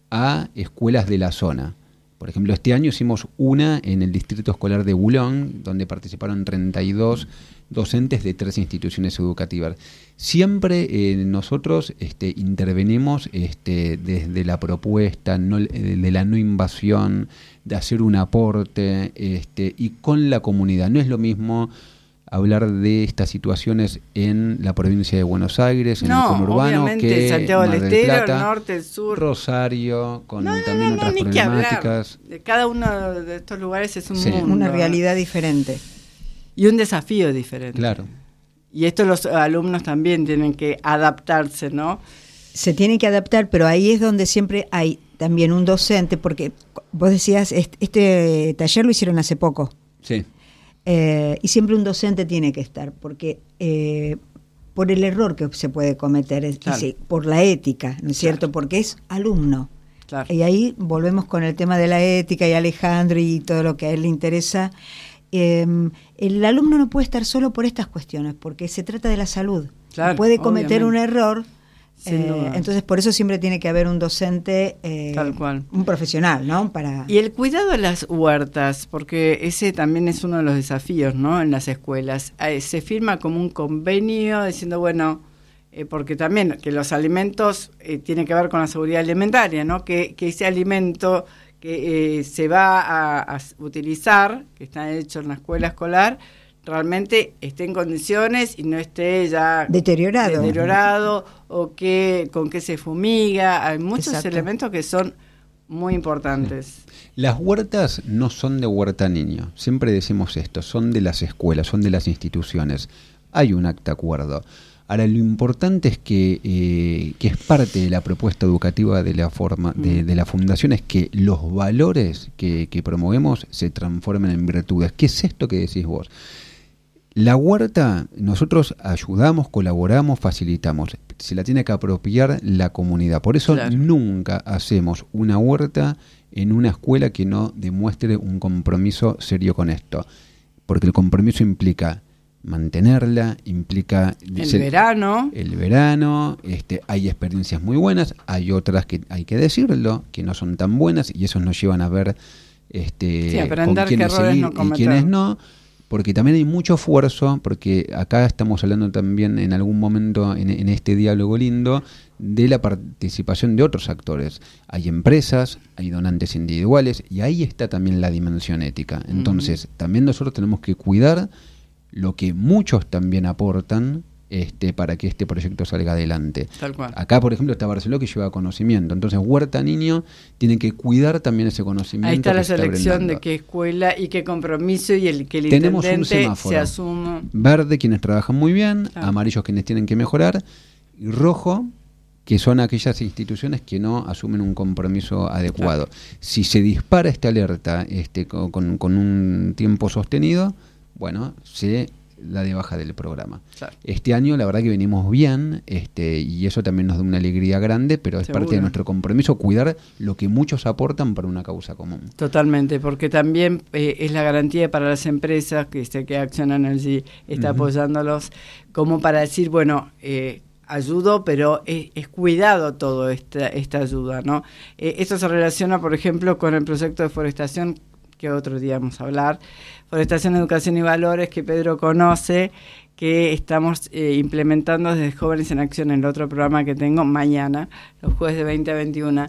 a escuelas de la zona. Por ejemplo, este año hicimos una en el distrito escolar de Bulón, donde participaron treinta y dos docentes de tres instituciones educativas. Siempre eh, nosotros este, intervenimos este, desde la propuesta no, de la no invasión, de hacer un aporte este, y con la comunidad. No es lo mismo hablar de estas situaciones en la provincia de Buenos Aires, en no, el conurbano, que Santiago del Estero, Plata, el norte, el sur, Rosario, con no, no, también no, no, otras ni problemáticas. Que hablar. De cada uno de estos lugares es un sí. mundo. Una realidad diferente. Y un desafío diferente. Claro. Y esto los alumnos también tienen que adaptarse, ¿no? Se tienen que adaptar, pero ahí es donde siempre hay también un docente, porque vos decías, este taller lo hicieron hace poco. Sí. Eh, y siempre un docente tiene que estar, porque eh, por el error que se puede cometer, es, claro. y por la ética, ¿no es cierto? Claro. Porque es alumno. Claro. Y ahí volvemos con el tema de la ética y Alejandro y todo lo que a él le interesa. Eh, el alumno no puede estar solo por estas cuestiones, porque se trata de la salud. Claro, puede cometer obviamente. un error Sin Eh, duda. entonces, por eso siempre tiene que haber un docente, eh, Tal cual. un profesional, ¿no? Para Y el cuidado de las huertas, porque ese también es uno de los desafíos, ¿no? En las escuelas. Eh, se firma como un convenio diciendo, bueno, eh, porque también que los alimentos eh, tienen que ver con la seguridad alimentaria, ¿no? Que, que ese alimento que eh, se va a, a utilizar, que está hecho en la escuela escolar, realmente esté en condiciones y no esté ya deteriorado. deteriorado o que con que se fumiga. Hay muchos Exacto. elementos que son muy importantes. Las huertas no son de huerta niño, siempre decimos esto, son de las escuelas, son de las instituciones. Hay un acta acuerdo. Ahora, lo importante es que, eh, que es parte de la propuesta educativa de la, forma, de, de la fundación, es que los valores que, que promovemos se transformen en virtudes. ¿Qué es esto que decís vos? La huerta, nosotros ayudamos, colaboramos, facilitamos. Se la tiene que apropiar la comunidad. Por eso Claro. nunca hacemos una huerta en una escuela que no demuestre un compromiso serio con esto. Porque el compromiso implica mantenerla, implica... El se- verano. El verano, este, hay experiencias muy buenas, hay otras que hay que decirlo, que no son tan buenas, y esos nos llevan a ver este, Sí, con aprender qué quiénes errores seguir no y cometer. quiénes no. Porque también hay mucho esfuerzo, porque acá estamos hablando también en algún momento en, en este diálogo lindo de la participación de otros actores. Hay empresas, hay donantes individuales y ahí está también la dimensión ética. Entonces, uh-huh. también nosotros tenemos que cuidar lo que muchos también aportan este, para que este proyecto salga adelante. Tal cual. Acá, por ejemplo, está Barceló, que lleva conocimiento. Entonces, Huerta Niño tiene que cuidar también ese conocimiento. Ahí está que la se está selección brindando. de qué escuela y qué compromiso y el que el Tenemos un intendente semáforo. se asuma. Verde, quienes trabajan muy bien, Claro. amarillos, quienes tienen que mejorar, y rojo, que son aquellas instituciones que no asumen un compromiso adecuado. Claro. Si se dispara esta alerta este, con, con, con un tiempo sostenido, bueno, se la de baja del programa. Claro. Este año la verdad que venimos bien, este, y eso también nos da una alegría grande, pero es Seguro. parte de nuestro compromiso cuidar lo que muchos aportan para una causa común. Totalmente, porque también eh, es la garantía para las empresas, que sé que Action Energy está Uh-huh. apoyándolos, como para decir, bueno, eh, ayudo, pero es, es cuidado todo esta, esta ayuda, ¿no? Eh, esto se relaciona, por ejemplo, con el proyecto de forestación, que otro día vamos a hablar, Forestación, Educación y Valores, que Pedro conoce, que estamos eh, implementando desde Jóvenes en Acción, el otro programa que tengo mañana, los jueves de veinte a veintiuno.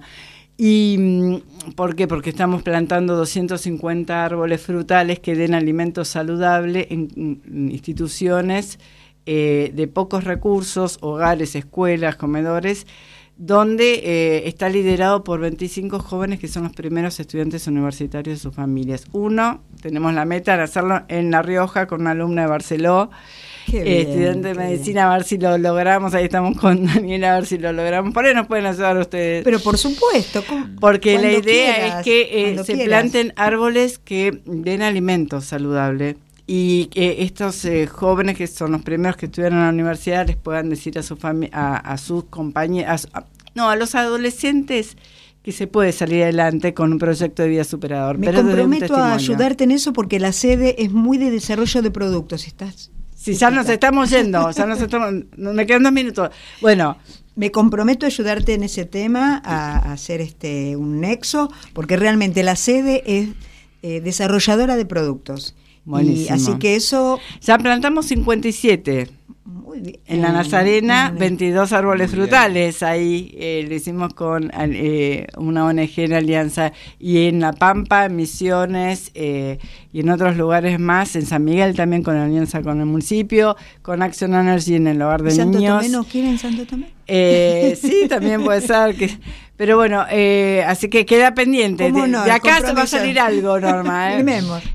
¿Y por qué? Porque estamos plantando doscientos cincuenta árboles frutales que den alimento saludable en, en instituciones eh, de pocos recursos, hogares, escuelas, comedores, donde eh, está liderado por veinticinco jóvenes que son los primeros estudiantes universitarios de sus familias. Uno, tenemos la meta de hacerlo en La Rioja con una alumna de Barceló, Qué eh, bien, estudiante de qué medicina, a ver si lo logramos. Ahí estamos con Daniela, a ver si lo logramos. Por ahí nos pueden ayudar ustedes. Pero por supuesto. ¿cómo? Porque la Cuando idea quieras, es que eh, cuando se quieras. planten árboles que den alimento saludable y que estos eh, jóvenes que son los primeros que estudian en la universidad les puedan decir a su fami- a, a sus compañeros, a, no, a los adolescentes, que se puede salir adelante con un proyecto de vida superador. Me pero desde un comprometo a testimonio. ayudarte en eso porque la sede es muy de desarrollo de productos. ¿Estás? Si ya nos estamos yendo, ya nos estamos, me quedan dos minutos. Bueno, Me comprometo a ayudarte en ese tema, a, a hacer este un nexo, porque realmente la sede es eh, desarrolladora de productos. Y Buenísimo. así que eso, ya plantamos cincuenta y siete. muy bien. En la Nazarena, En- veintidós árboles Muy bien. frutales. Ahí eh, lo hicimos con eh, una O N G en alianza. Y en La Pampa, en Misiones eh, y en otros lugares más. En San Miguel también con alianza con el municipio. Con Action Energy en el hogar de ¿Santo niños. Tomé no quieren Santo Tomé? Eh, sí, también puede ser que... Pero bueno, eh, así que queda pendiente. ¿Cómo De, no? de El acá se va a compromiso. salir algo, Norma. ¿eh? Firmemos.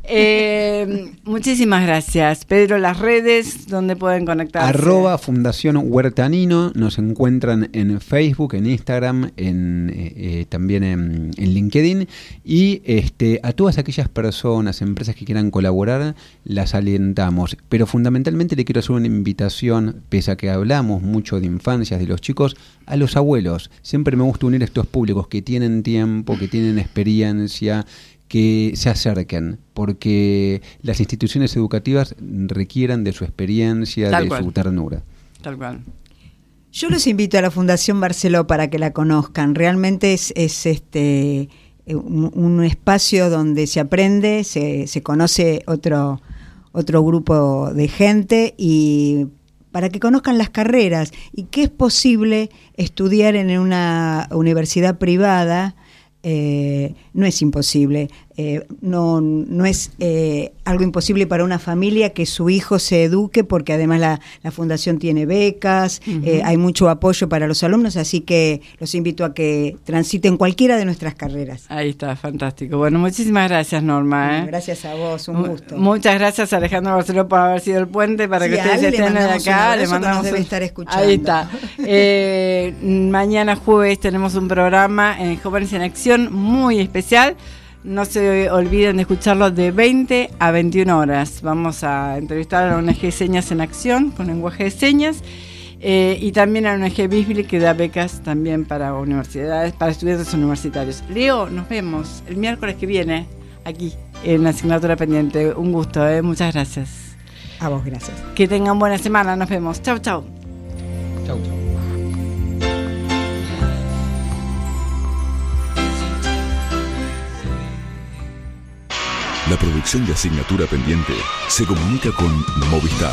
Eh, muchísimas gracias. Pedro, las redes, ¿dónde pueden conectarse? Arroba Fundación Huertanino, nos encuentran en Facebook, en Instagram, en, eh, eh, también en, en LinkedIn, y este, a todas aquellas personas, empresas que quieran colaborar, las alentamos, pero fundamentalmente le quiero hacer una invitación, pese a que hablamos mucho de infancias, de los chicos, a los abuelos. Siempre me gusta unir estos públicos que tienen tiempo, que tienen experiencia, que se acerquen, porque las instituciones educativas requieran de su experiencia, Tal de cual. su ternura. Tal cual. Yo los invito a la Fundación Barceló para que la conozcan. Realmente es, es este un, un espacio donde se aprende, se, se conoce otro, otro grupo de gente y para que conozcan las carreras y que es posible estudiar en una universidad privada. Eh, no es imposible, eh, no, no es eh, algo imposible para una familia que su hijo se eduque, porque además la, la fundación tiene becas, uh-huh. eh, hay mucho apoyo para los alumnos, así que los invito a que transiten cualquiera de nuestras carreras. Ahí está, fantástico. Bueno, muchísimas gracias, Norma. ¿eh? Gracias a vos, un gusto. Muchas gracias a Alejandro Barceló por haber sido el puente para sí, que ustedes estén de acá. Le mandamos debe un... estar escuchando. Ahí está. eh, mañana jueves tenemos un programa en Jóvenes en Acción muy especial. No se olviden de escucharlo de veinte a veintiuna horas. Vamos a entrevistar a la O N G Señas en Acción con lenguaje de señas eh, y también a la O N G Bisbee, que da becas también para universidades, para estudiantes universitarios. Leo, nos vemos el miércoles que viene aquí en la asignatura pendiente. Un gusto, ¿eh? Muchas gracias. A vos, gracias. Que tengan buena semana. Nos vemos. Chau, chau. Chau, chau. La producción de Asignatura Pendiente se comunica con Movistar.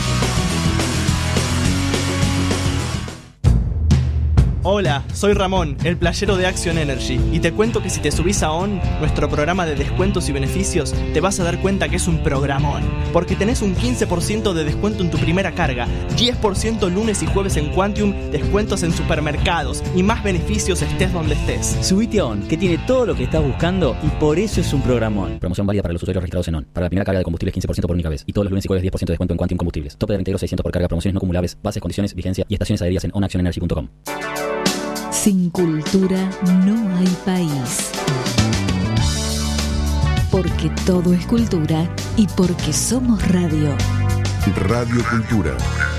Hola, soy Ramón, el playero de Action Energy, y te cuento que si te subís a ON, nuestro programa de descuentos y beneficios, te vas a dar cuenta que es un programón, porque tenés un quince por ciento de descuento en tu primera carga, diez por ciento lunes y jueves en Quantium, descuentos en supermercados y más beneficios estés donde estés. Subite a ON, que tiene todo lo que estás buscando y por eso es un programón. Promoción válida para los usuarios registrados en ON. Para la primera carga de combustibles quince por ciento por única vez y todos los lunes y jueves diez por ciento de descuento en Quantium Combustibles. Tope de reintegro seiscientos por carga, promociones no acumulables, bases, condiciones, vigencia y estaciones adheridas en on action energy punto com. Sin cultura no hay país. Porque todo es cultura y porque somos radio. Radio Cultura.